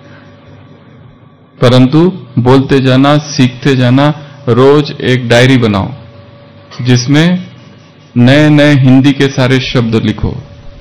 परंतु बोलते जाना, सीखते जाना। रोज एक डायरी बनाओ जिसमें नए नए हिंदी के सारे शब्द लिखो।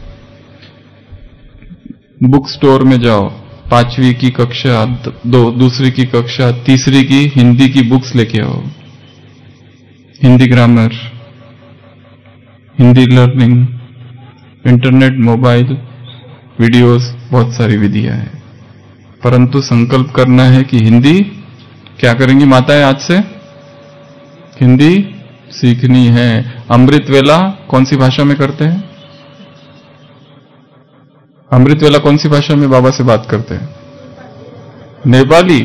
बुक स्टोर में जाओ, 5वीं की कक्षा, दूसरी की कक्षा, तीसरी की हिंदी की बुक्स लेके आओ। Hindi grammar, Hindi learning, internet, mobile, videos, बहुत सारी विधियां हैं। परंतु संकल्प करना है कि हिंदी क्या करेंगी माताएं आज से? हिंदी सीखनी है। अमृत वेला कौन सी भाषा में करते हैं? अमृत वेला कौन सी भाषा में बाबा से बात करते हैं? नेपाली।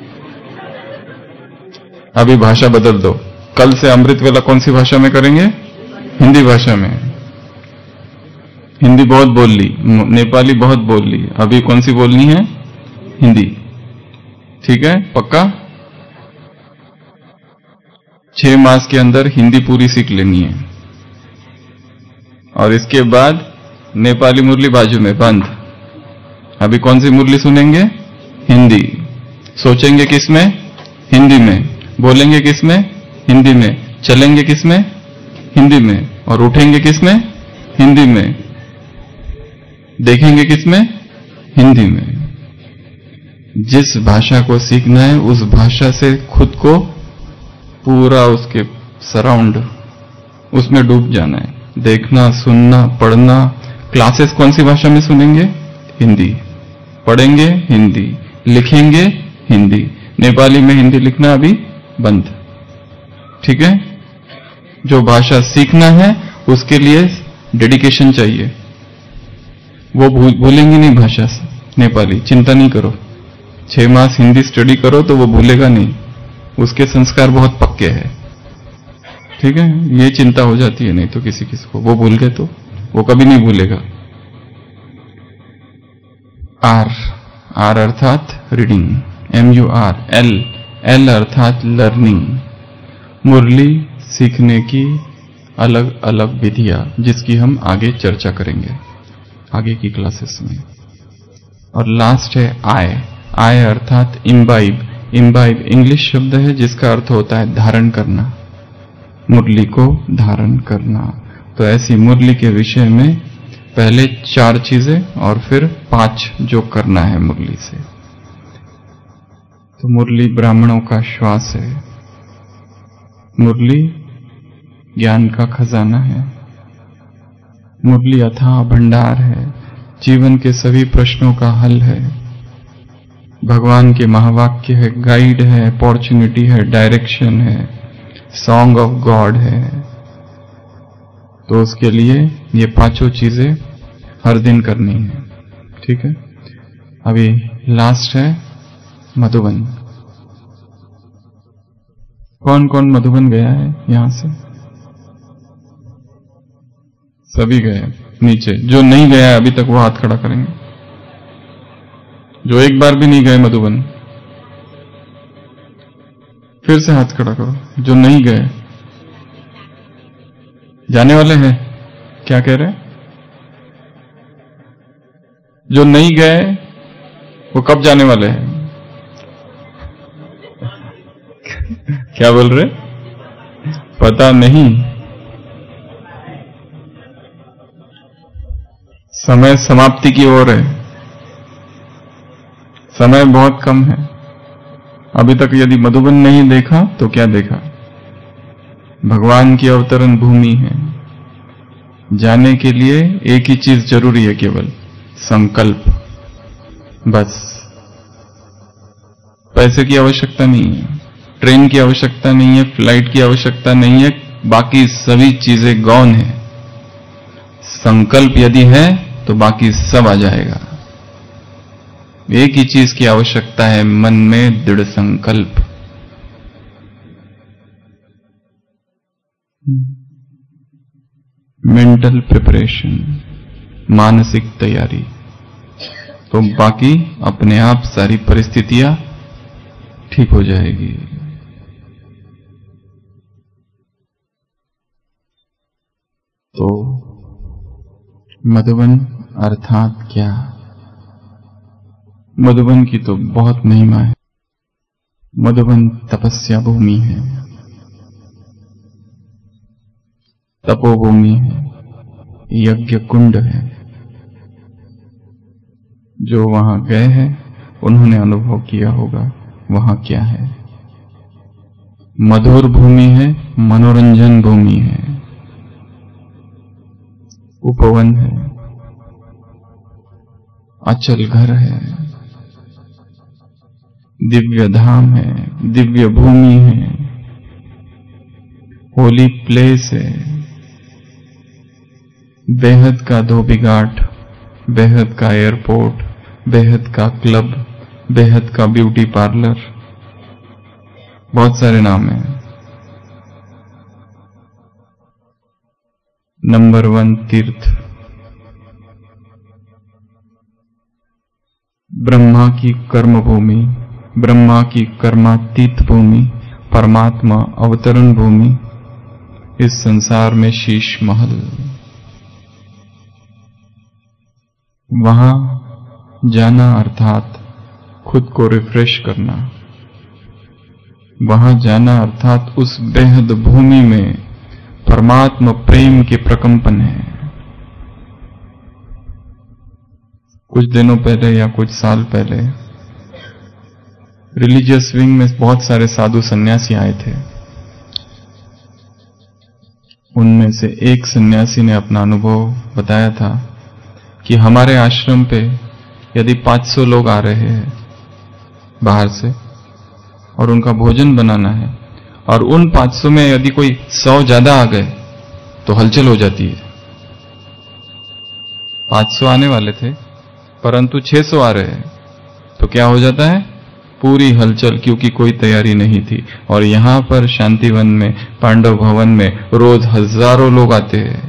अभी भाषा बदल दो, कल से अमृत वेला कौन सी भाषा में करेंगे? हिंदी भाषा में। हिंदी बहुत बोल ली, नेपाली बहुत बोल ली, अभी कौन सी बोलनी है? हिंदी। ठीक है, पक्का? 6 मास के अंदर हिंदी पूरी सीख लेनी है और इसके बाद नेपाली मुरली बाजू में बंद। अभी कौन सी मुरली सुनेंगे? हिंदी। सोचेंगे किस में? हिंदी में। बोलेंगे किस में? हिंदी में। चलेंगे किस में? हिंदी में। और उठेंगे किस में? हिंदी में। देखेंगे किस में? हिंदी में। जिस भाषा को सीखना है उस भाषा से खुद को पूरा उसके सराउंड, उसमें डूब जाना है। देखना, सुनना, पढ़ना। क्लासेस कौन सी भाषा में सुनेंगे? हिंदी। पढ़ेंगे हिंदी, लिखेंगे हिंदी। नेपाली में हिंदी लिखना अभी बंद। ठीक है? जो भाषा सीखना है उसके लिए डेडिकेशन चाहिए। वो भूलेंगे नहीं भाषा से, नेपाली। चिंता नहीं करो, 6 मास हिंदी स्टडी करो तो वो भूलेगा नहीं, उसके संस्कार बहुत पक्के हैं। ठीक है? ये चिंता हो जाती है, नहीं तो किसी को वो भूल गए तो वो कभी नहीं भूलेगा। आर अर्थात रीडिंग, MUR, L अर्थात लर्निंग। मुरली सीखने की अलग अलग विधियां जिसकी हम आगे चर्चा करेंगे। आगे की क्लासेस में। और लास्ट है आय अर्थात इम्बाइब। इम्बाइब इंग्लिश शब्द है जिसका अर्थ होता है धारण करना, मुरली को धारण करना। तो ऐसी मुरली के विषय में पहले 4 चीजें और फिर 5 जो करना है मुरली से। तो मुरली ब्राह्मणों का श्वास है, मुरली ज्ञान का खजाना है, मुरली अथाह भंडार है, जीवन के सभी प्रश्नों का हल है, भगवान के महावाक्य है, गाइड है, अपॉर्चुनिटी है, डायरेक्शन है, सॉन्ग ऑफ गॉड है। तो उसके लिए ये 5 चीजें हर दिन करनी है। ठीक है, अभी लास्ट है मधुबन। कौन कौन मधुबन गया है यहां से? सभी गए। नीचे जो नहीं गया अभी तक वो हाथ खड़ा करेंगे। जो एक बार भी नहीं गए मधुबन, फिर से हाथ खड़ा करो। जो नहीं गए, जाने वाले हैं, क्या कह रहे हैं? जो नहीं गए वो कब जाने वाले हैं? क्या बोल रहे? पता नहीं। समय समाप्ति की ओर है, समय बहुत कम है। अभी तक यदि मधुबन नहीं देखा तो क्या देखा? भगवान की अवतरण भूमि है। जाने के लिए एक ही चीज जरूरी है, केवल संकल्प। बस, पैसे की आवश्यकता नहीं है, ट्रेन की आवश्यकता नहीं है, फ्लाइट की आवश्यकता नहीं है, बाकी सभी चीजें गौण है। संकल्प यदि है तो बाकी सब आ जाएगा। एक ही चीज की आवश्यकता है, मन में दृढ़ संकल्प। मेंटल प्रिपरेशन, मानसिक तैयारी, तो बाकी अपने आप सारी परिस्थितियां ठीक हो जाएगी। तो मधुबन अर्थात क्या? मधुबन की तो बहुत महिमा है। मधुबन तपस्या भूमि है, तपोभूमि है, यज्ञ कुंड है। जो वहां गए हैं उन्होंने अनुभव किया होगा वहां क्या है। मधुर भूमि है, मनोरंजन भूमि है, उपवन है, अचल घर है, दिव्य धाम है, दिव्य भूमि है, होली प्लेस है, बेहद का धोबीघाट, बेहद का एयरपोर्ट, बेहद का क्लब, बेहद का ब्यूटी पार्लर, बहुत सारे नाम हैं। नंबर 1 तीर्थ, ब्रह्मा की कर्म भूमि, ब्रह्मा की कर्मातीत भूमि, परमात्मा अवतरण भूमि, इस संसार में शीश महल। वहां जाना अर्थात खुद को रिफ्रेश करना। वहां जाना अर्थात उस बेहद भूमि में परमात्मा प्रेम के प्रकंपन है। कुछ दिनों पहले या कुछ साल पहले रिलीजियस विंग में बहुत सारे साधु सन्यासी आए थे। उनमें से एक सन्यासी ने अपना अनुभव बताया था कि हमारे आश्रम पे यदि 500 लोग आ रहे हैं बाहर से और उनका भोजन बनाना है और उन 500 में यदि कोई 100 ज्यादा आ गए तो हलचल हो जाती है। 500 आने वाले थे परंतु 600 आ रहे हैं तो क्या हो जाता है? पूरी हलचल, क्योंकि कोई तैयारी नहीं थी। और यहां पर शांतिवन में, पांडव भवन में रोज हजारों लोग आते हैं,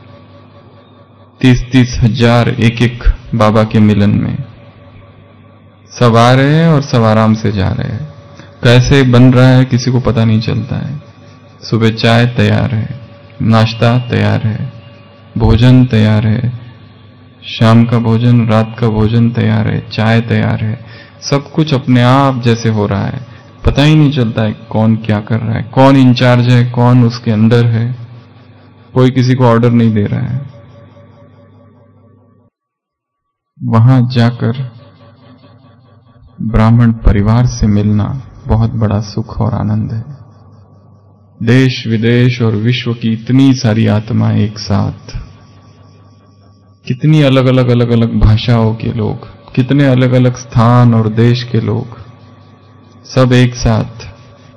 30-30 हजार एक बाबा के मिलन में। सब आ रहे हैं और सब आराम से जा रहे हैं। कैसे बन रहा है किसी को पता नहीं चलता है। सुबह चाय तैयार है, नाश्ता तैयार है, भोजन तैयार है, शाम का भोजन, रात का भोजन तैयार है, चाय तैयार है, सब कुछ अपने आप जैसे हो रहा है। पता ही नहीं चलता है कौन क्या कर रहा है, कौन इंचार्ज है, कौन उसके अंदर है। कोई किसी को ऑर्डर नहीं दे रहा है। वहां जाकर ब्राह्मण परिवार से मिलना बहुत बड़ा सुख और आनंद है। देश विदेश और विश्व की इतनी सारी आत्माएं एक साथ, कितनी अलग अलग भाषाओं के लोग, कितने अलग अलग स्थान और देश के लोग, सब एक साथ।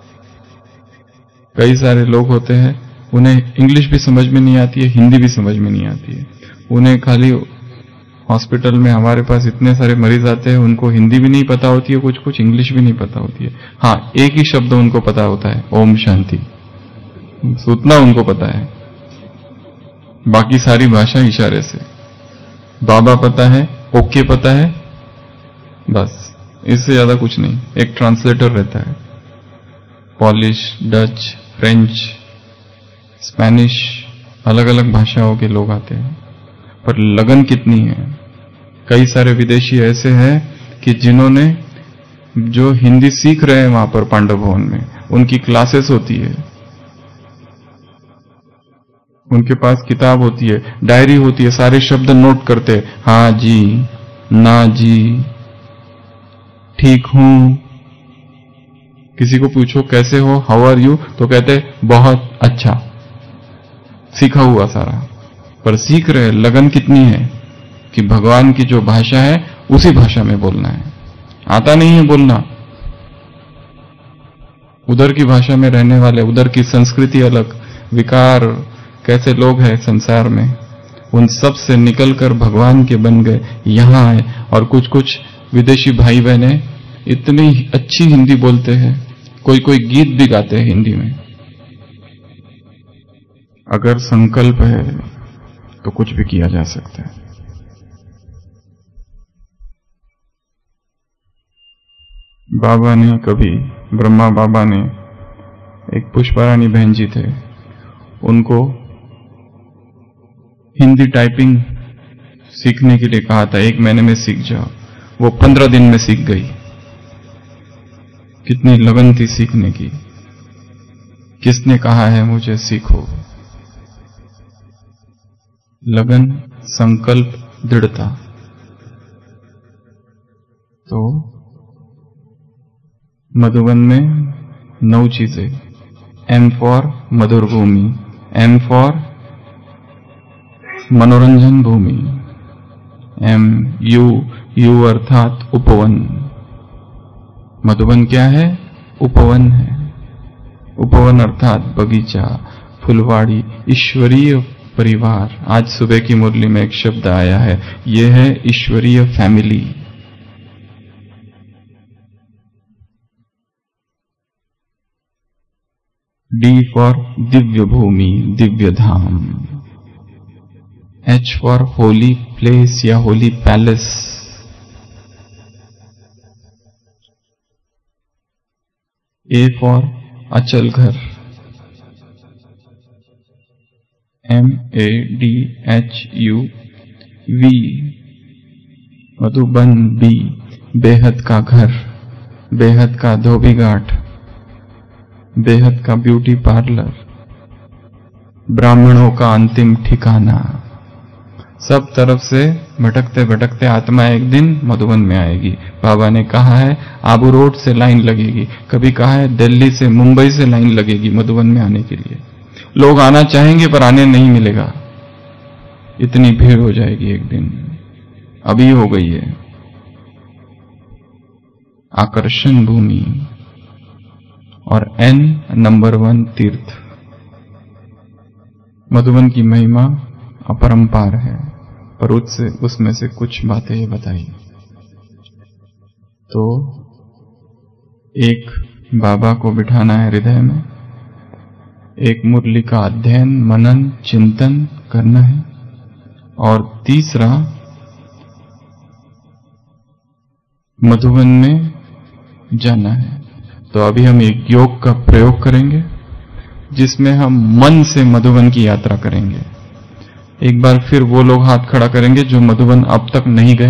कई सारे लोग होते हैं, उन्हें इंग्लिश भी समझ में नहीं आती है, हिंदी भी समझ में नहीं आती है। उन्हें खाली हॉस्पिटल में हमारे पास इतने सारे मरीज आते हैं, उनको हिंदी भी नहीं पता होती है, कुछ कुछ इंग्लिश भी नहीं पता होती है। हाँ, एक ही शब्द उनको पता होता है, ओम शांति, उतना उनको पता है। बाकी सारी भाषा इशारे से। बाबा पता है, ओके पता है, बस इससे ज्यादा कुछ नहीं। एक ट्रांसलेटर रहता है। पॉलिश, डच, फ्रेंच, स्पेनिश, अलग अलग भाषाओं के लोग आते हैं, पर लगन कितनी है। कई सारे विदेशी ऐसे हैं कि जिन्होंने जो हिंदी सीख रहे हैं वहां पर पांडव भवन में, उनकी क्लासेस होती है, उनके पास किताब होती है, डायरी होती है, सारे शब्द नोट करते हैं। हाँ जी, ना जी, ठीक हूं। किसी को पूछो कैसे हो, हाउ आर यू, तो कहते बहुत अच्छा, सीखा हुआ सारा। पर सीख रहे, लगन कितनी है कि भगवान की जो भाषा है उसी भाषा में बोलना है। आता नहीं है बोलना, उधर की भाषा में रहने वाले, उधर की संस्कृति अलग, विकार कैसे लोग हैं संसार में, उन सब से निकलकर भगवान के बन गए, यहां आए। और कुछ कुछ विदेशी भाई बहने इतनी अच्छी हिंदी बोलते हैं, कोई कोई गीत भी गाते हैं हिंदी में। अगर संकल्प है तो कुछ भी किया जा सकता है। बाबा ने कभी, ब्रह्मा बाबा ने, एक पुष्पारानी बहन जी थे, उनको हिंदी टाइपिंग सीखने के लिए कहा था, 1 महीने में सीख जाओ। वो 15 दिन में सीख गई। कितनी लगन थी सीखने की। किसने कहा है मुझे सीखो? लगन, संकल्प, दृढ़ता। तो मधुबन में 9 चीजें। M फॉर मधुर भूमि, M फॉर मनोरंजन भूमि, यू अर्थात उपवन। मधुबन क्या है? उपवन है। उपवन अर्थात बगीचा, फुलवाड़ी, ईश्वरीय परिवार। आज सुबह की मुरली में एक शब्द आया है, यह है ईश्वरीय फैमिली। D फॉर दिव्य भूमि, दिव्य धाम। H फॉर होली प्लेस या होली पैलेस। A फॉर अचल घर, MADHUV। मधुबन B, बेहद का घर, बेहद का धोबी घाट, बेहद का ब्यूटी पार्लर, ब्राह्मणों का अंतिम ठिकाना। सब तरफ से भटकते भटकते आत्मा एक दिन मधुबन में आएगी। बाबा ने कहा है आबू रोड से लाइन लगेगी, कभी कहा है दिल्ली से, मुंबई से लाइन लगेगी मधुबन में आने के लिए। लोग आना चाहेंगे पर आने नहीं मिलेगा, इतनी भीड़ हो जाएगी एक दिन। अभी हो गई है। आकर्षण भूमि। और N नंबर 1 तीर्थ। मधुबन की महिमा अपरंपार है, पर उसमें से कुछ बातें बताई। तो एक, बाबा को बिठाना है हृदय में। एक, मुरली का अध्ययन, मनन, चिंतन करना है। और तीसरा, मधुबन में जाना है। तो अभी हम एक योग का प्रयोग करेंगे जिसमें हम मन से मधुबन की यात्रा करेंगे। एक बार फिर वो लोग हाथ खड़ा करेंगे जो मधुबन अब तक नहीं गए।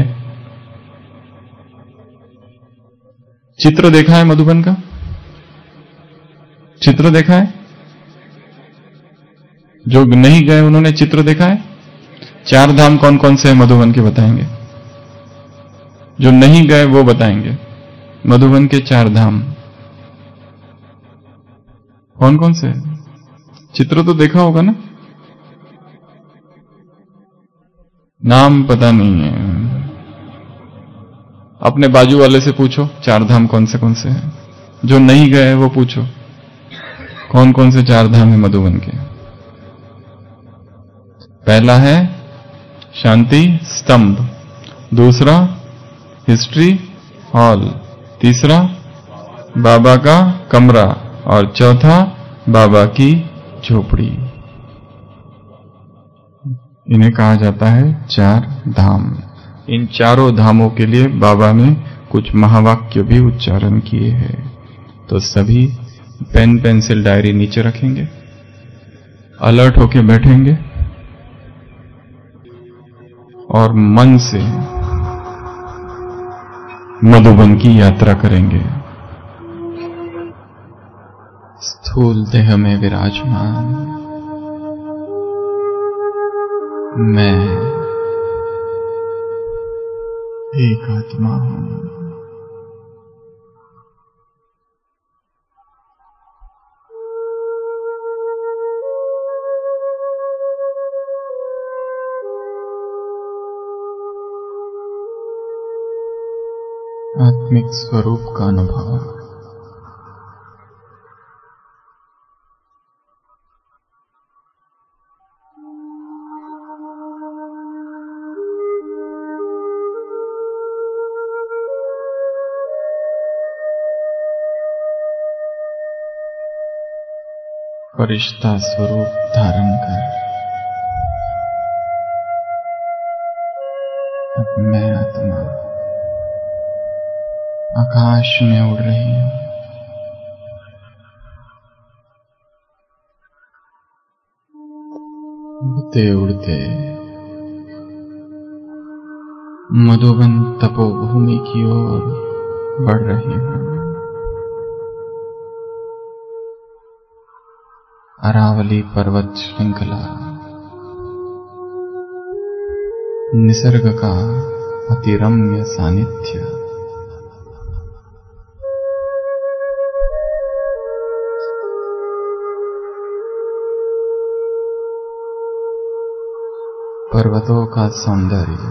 चित्र देखा है मधुबन का? चित्र देखा है? जो नहीं गए उन्होंने चित्र देखा है? 4 धाम कौन कौन से हैं मधुबन के बताएंगे? जो नहीं गए वो बताएंगे। मधुबन के 4 धाम कौन कौन से हैं? चित्र तो देखा होगा ना? नाम पता नहीं है। अपने बाजू वाले से पूछो 4 धाम कौन से हैं। जो नहीं गए वो पूछो कौन कौन से 4 धाम है मधुबन के। पहला है शांति स्तंभ, दूसरा हिस्ट्री हॉल, तीसरा बाबा का कमरा और चौथा बाबा की झोपड़ी। इन्हें कहा जाता है 4 धाम। इन चारों धामों के लिए बाबा ने कुछ महावाक्य भी उच्चारण किए हैं। तो सभी पेन पेंसिल डायरी नीचे रखेंगे, अलर्ट होके बैठेंगे और मन से मधुबन की यात्रा करेंगे। स्थूल देह में विराजमान मैं एक आत्मा हूं। आत्मिक स्वरूप का अनुभव। फरिश्ता स्वरूप धारण कर मैं आत्मा आकाश में उड़ रही हूं। उड़ते उड़ते मधुबन तपोभूमि की ओर बढ़ रही हूं। अरावली पर्वत श्रृंखला निसर्ग का अतिरम्य सानिध्य। पर्वतों का सौंदर्य,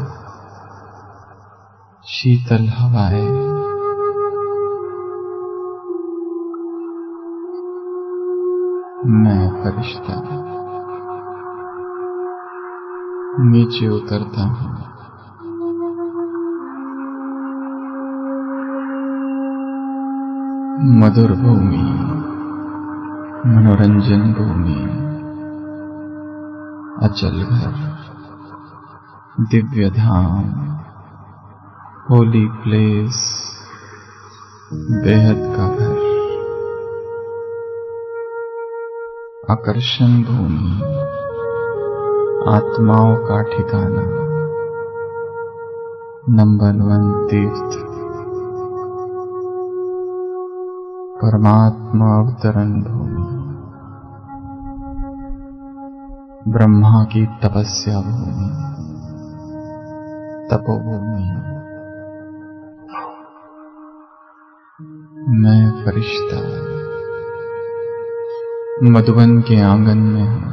शीतल हवाएं, मैं फरिश्ता नीचे उतरता हूं। मधुर भूमि, मनोरंजन भूमि, अचल घर, दिव्य धाम, होली प्लेस, बेहद का घर, आकर्षण भूमि, आत्माओं का ठिकाना, नंबर 1 तीर्थ, परमात्मा अवतरण भूमि, ब्रह्मा की तपस्या भूमि, तपोभूमि। मैं फरिश्ता मधुबन के आंगन में हूं।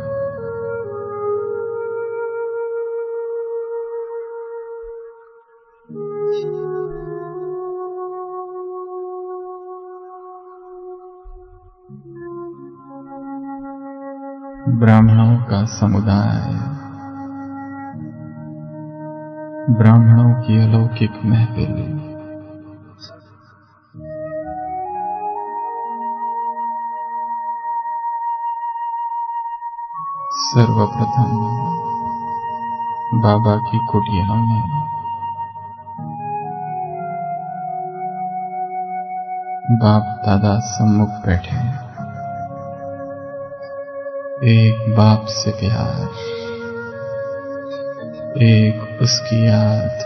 ब्राह्मणों का समुदाय, ब्राह्मणों की अलौकिक महफिल, सर्वप्रथम बाबा की कुटिया में बाप दादा सम्मुख बैठे हैं। एक बाप से प्यार, एक उसकी याद,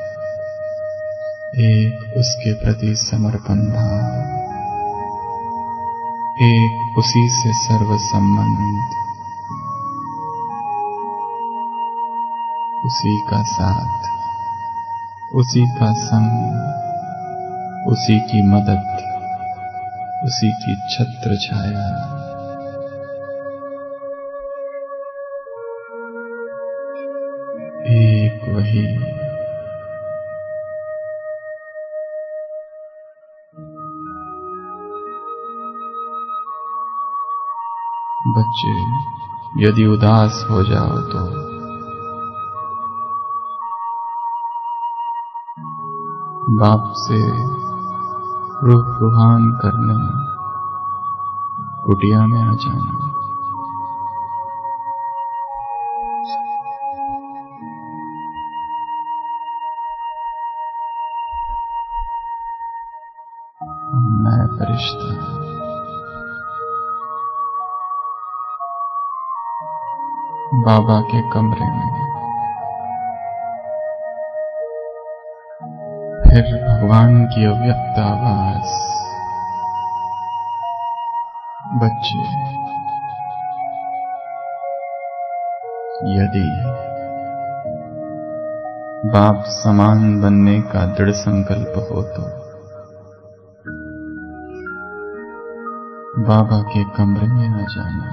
एक उसके प्रति समर्पण भाव, एक उसी से सर्व संबंध, उसी का साथ, उसी का संग, उसी की मदद, उसी की छत्र छाया। एक वही बच्चे, यदि उदास हो जाओ तो बाप से रूह रूहान करने कुटिया में आ जाना। मैं फरिश्ता बाबा के कमरे में, फिर भगवान की अव्यक्त आवाज, बच्चे, यदि बाप समान बनने का दृढ़ संकल्प हो तो बाबा के कमरे में आ जाना।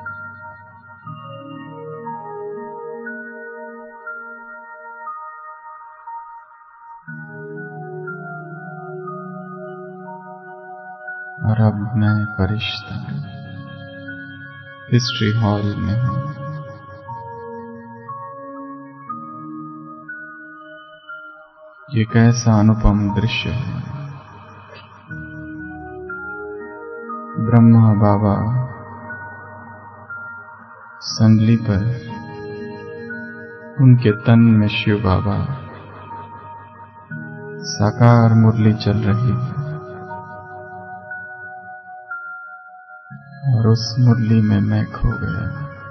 और अब मैं फरिश्ता हिस्ट्री हॉल में हूं। ये कैसा अनुपम दृश्य है। ब्रह्मा बाबा संगली पर, उनके तन में शिव बाबा, साकार मुरली चल रही है और उस मुरली में मैं खो गया।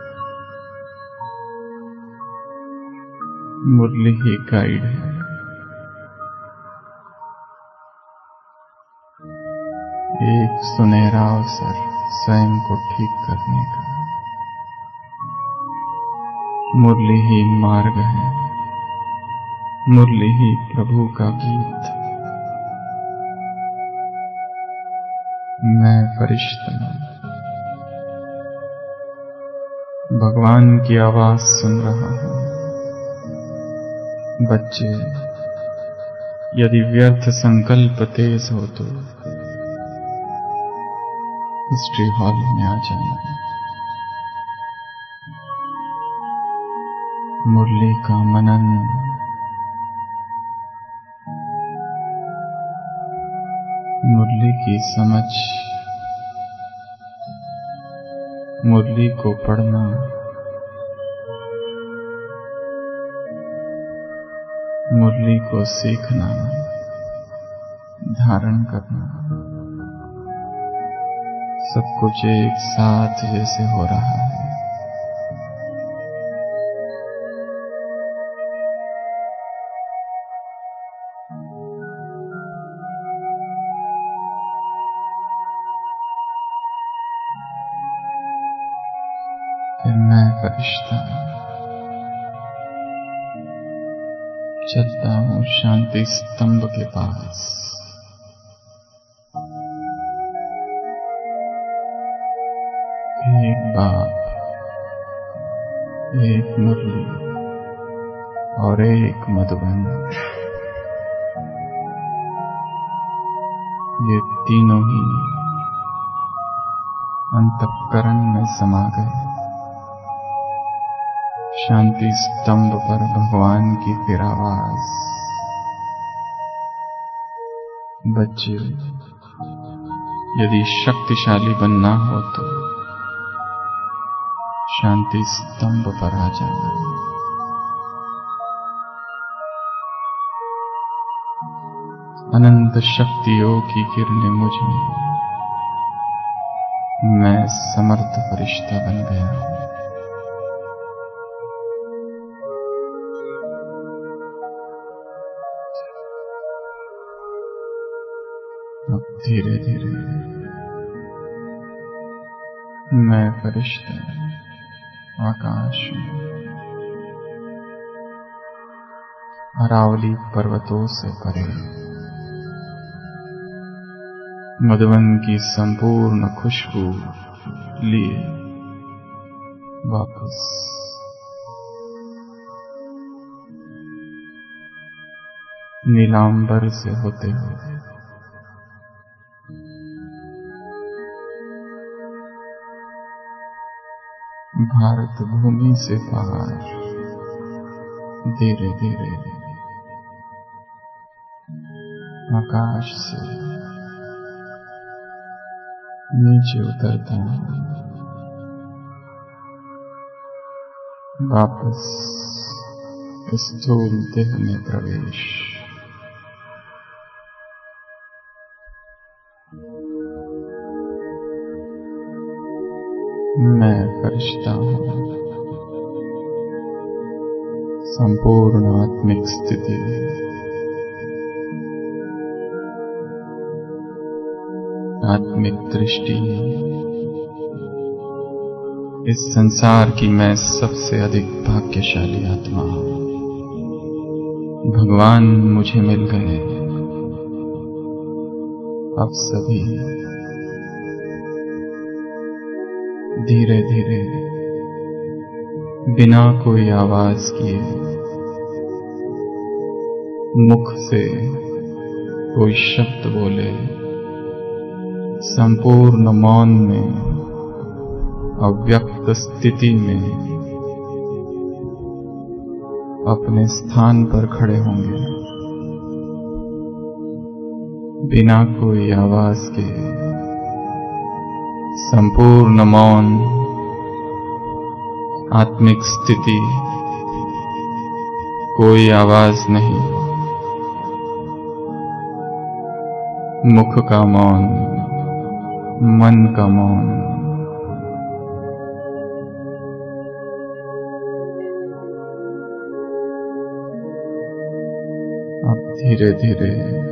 मुरली ही गाइड है। एक सुनहरा अवसर स्वयं को ठीक करने का। मुरली ही मार्ग है, मुरली ही प्रभु का गीत। मैं फरिश्ता भगवान की आवाज सुन रहा हूं। बच्चे, यदि व्यर्थ संकल्प तेज हो तो हिस्ट्री हॉल में आ जाना। मुरली का मनन, मुरली की समझ, मुरली को पढ़ना, मुरली को सीखना, धारण करना, सब कुछ एक साथ जैसे हो रहा है। फिर मैं फरिश्ता चलता हूं शांति स्तंभ के पास। एक बाप, एक मुरली और एक मधुबन, ये तीनों ही अंतःकरण में समा गए। शांति स्तंभ पर भगवान की फिर आवाज। बच्चे, यदि शक्तिशाली बनना हो तो शांति स्तंभ पर आ जाना। अनंत शक्तियों की किरणें मुझ में, मैं समर्थ फरिश्ता बन गया। धीरे धीरे मैं फरिश्ता आकाश में अरावली पर्वतों से परे मधुवन की संपूर्ण खुशबू लिए वापस नीलांबर से होते हुए भारत भूमि से पार धीरे धीरे आकाश से नीचे उतरता हूं, वापस स्थूल देह में प्रवेश। मैं फरिश्ता हूं, संपूर्ण आत्मिक स्थिति, आत्मिक दृष्टि। इस संसार की मैं सबसे अधिक भाग्यशाली आत्मा हूं। भगवान मुझे मिल गए। अब सभी धीरे धीरे बिना कोई आवाज किए मुख से कोई शब्द बोले संपूर्ण मौन में अव्यक्त स्थिति में अपने स्थान पर खड़े होंगे, बिना कोई आवाज के। संपूर्ण मौन आत्मिक स्थिति, कोई आवाज नहीं, मुख का मौन, मन का मौन। अब धीरे धीरे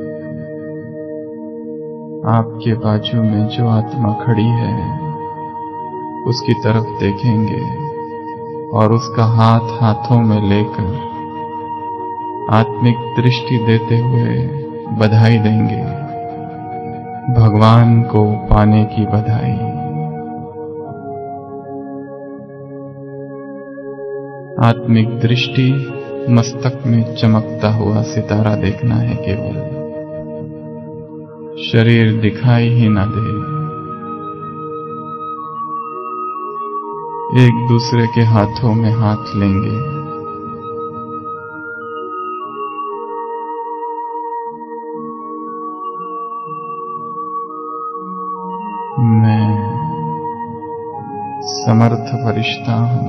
आपके बाजू में जो आत्मा खड़ी है उसकी तरफ देखेंगे और उसका हाथ हाथों में लेकर आत्मिक दृष्टि देते हुए बधाई देंगे। भगवान को पाने की बधाई। आत्मिक दृष्टि मस्तक में चमकता हुआ सितारा देखना है केवल, शरीर दिखाई ही ना दे। एक दूसरे के हाथों में हाथ लेंगे। मैं समर्थ फरिश्ता हूं।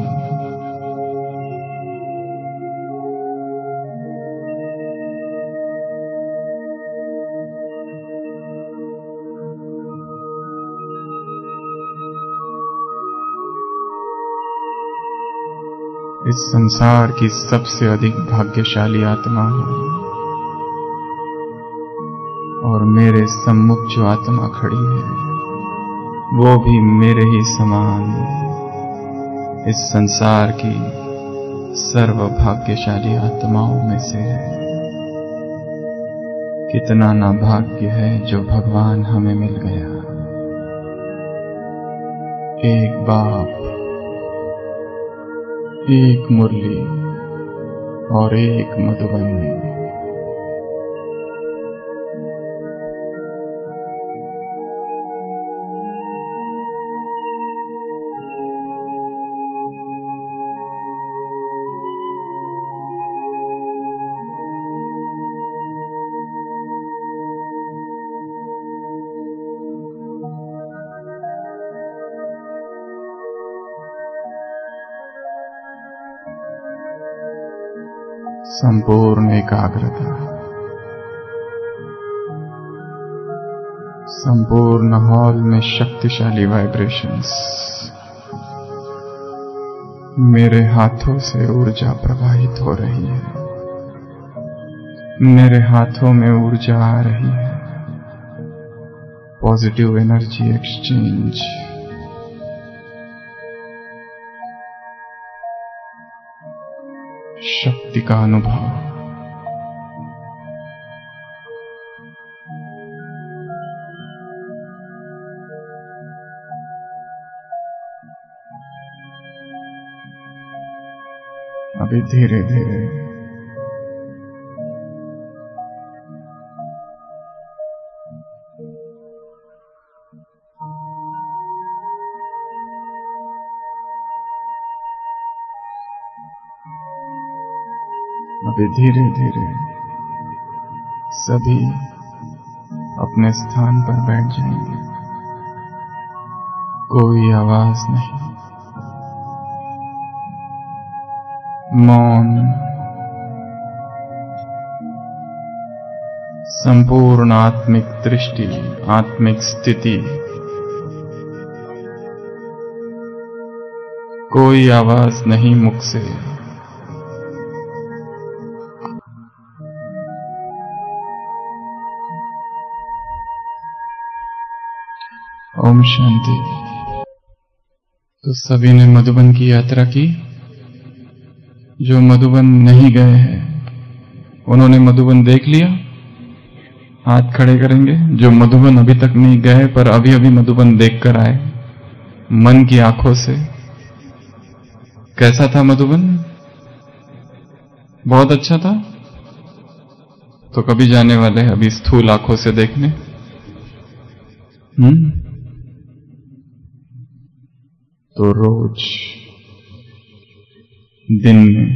इस संसार की सबसे अधिक भाग्यशाली आत्मा हूं और मेरे सम्मुख जो आत्मा खड़ी है वो भी मेरे ही समान इस संसार की सर्वभाग्यशाली आत्माओं में से है। कितना ना भाग्य है जो भगवान हमें मिल गया। एक बाप, एक मुरली और एक मधुबन। संपूर्ण एकाग्रता, संपूर्ण हॉल में शक्तिशाली वाइब्रेशंस। मेरे हाथों से ऊर्जा प्रवाहित हो रही है, मेरे हाथों में ऊर्जा आ रही है। Positive energy exchange. शक्ति का अनुभव। अभी धीरे धीरे सभी अपने स्थान पर बैठ जाएंगे। कोई आवाज नहीं, मौन, संपूर्ण आत्मिक दृष्टि, आत्मिक स्थिति। कोई आवाज नहीं मुख से। ओम शांति। तो सभी ने मधुबन की यात्रा की। जो मधुबन नहीं गए हैं उन्होंने मधुबन देख लिया, हाथ खड़े करेंगे। जो मधुबन अभी तक नहीं गए पर अभी अभी मधुबन देखकर आए मन की आंखों से, कैसा था मधुबन? बहुत अच्छा था। तो कभी जाने वाले हैं अभी स्थूल आंखों से देखने? तो रोज दिन में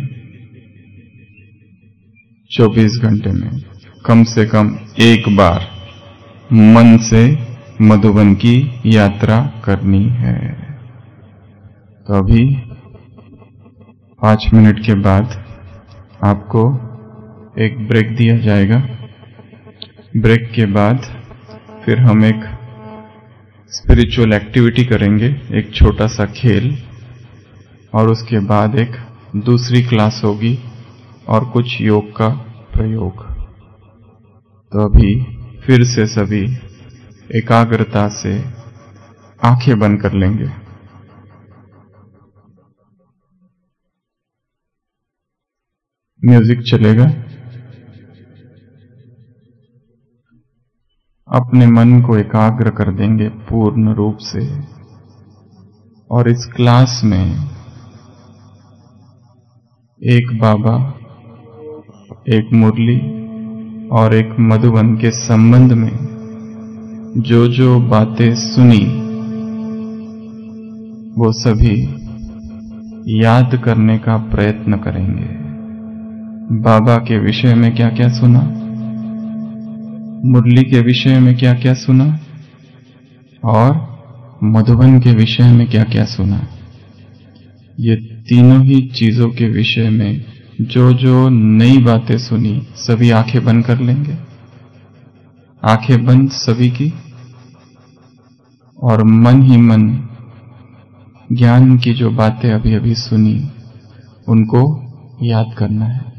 24 घंटे में कम से कम एक बार मन से मधुबन की यात्रा करनी है। तो अभी 5 मिनट के बाद आपको एक ब्रेक दिया जाएगा। ब्रेक के बाद फिर हम एक स्पिरिचुअल एक्टिविटी करेंगे, एक छोटा सा खेल, और उसके बाद एक दूसरी क्लास होगी और कुछ योग का प्रयोग। तो अभी फिर से सभी एकाग्रता से आंखें बंद कर लेंगे। म्यूजिक चलेगा। अपने मन को एकाग्र कर देंगे पूर्ण रूप से। और इस क्लास में एक बाबा, एक मुरली और एक मधुबन के संबंध में जो जो बातें सुनी वो सभी याद करने का प्रयत्न करेंगे। बाबा के विषय में क्या क्या सुना, मुरली के विषय में क्या क्या सुना और मधुबन के विषय में क्या क्या सुना, ये तीनों ही चीजों के विषय में जो जो नई बातें सुनी सभी आंखें बंद कर लेंगे। आंखें बंद सभी की, और मन ही मन ज्ञान की जो बातें अभी अभी सुनी उनको याद करना है।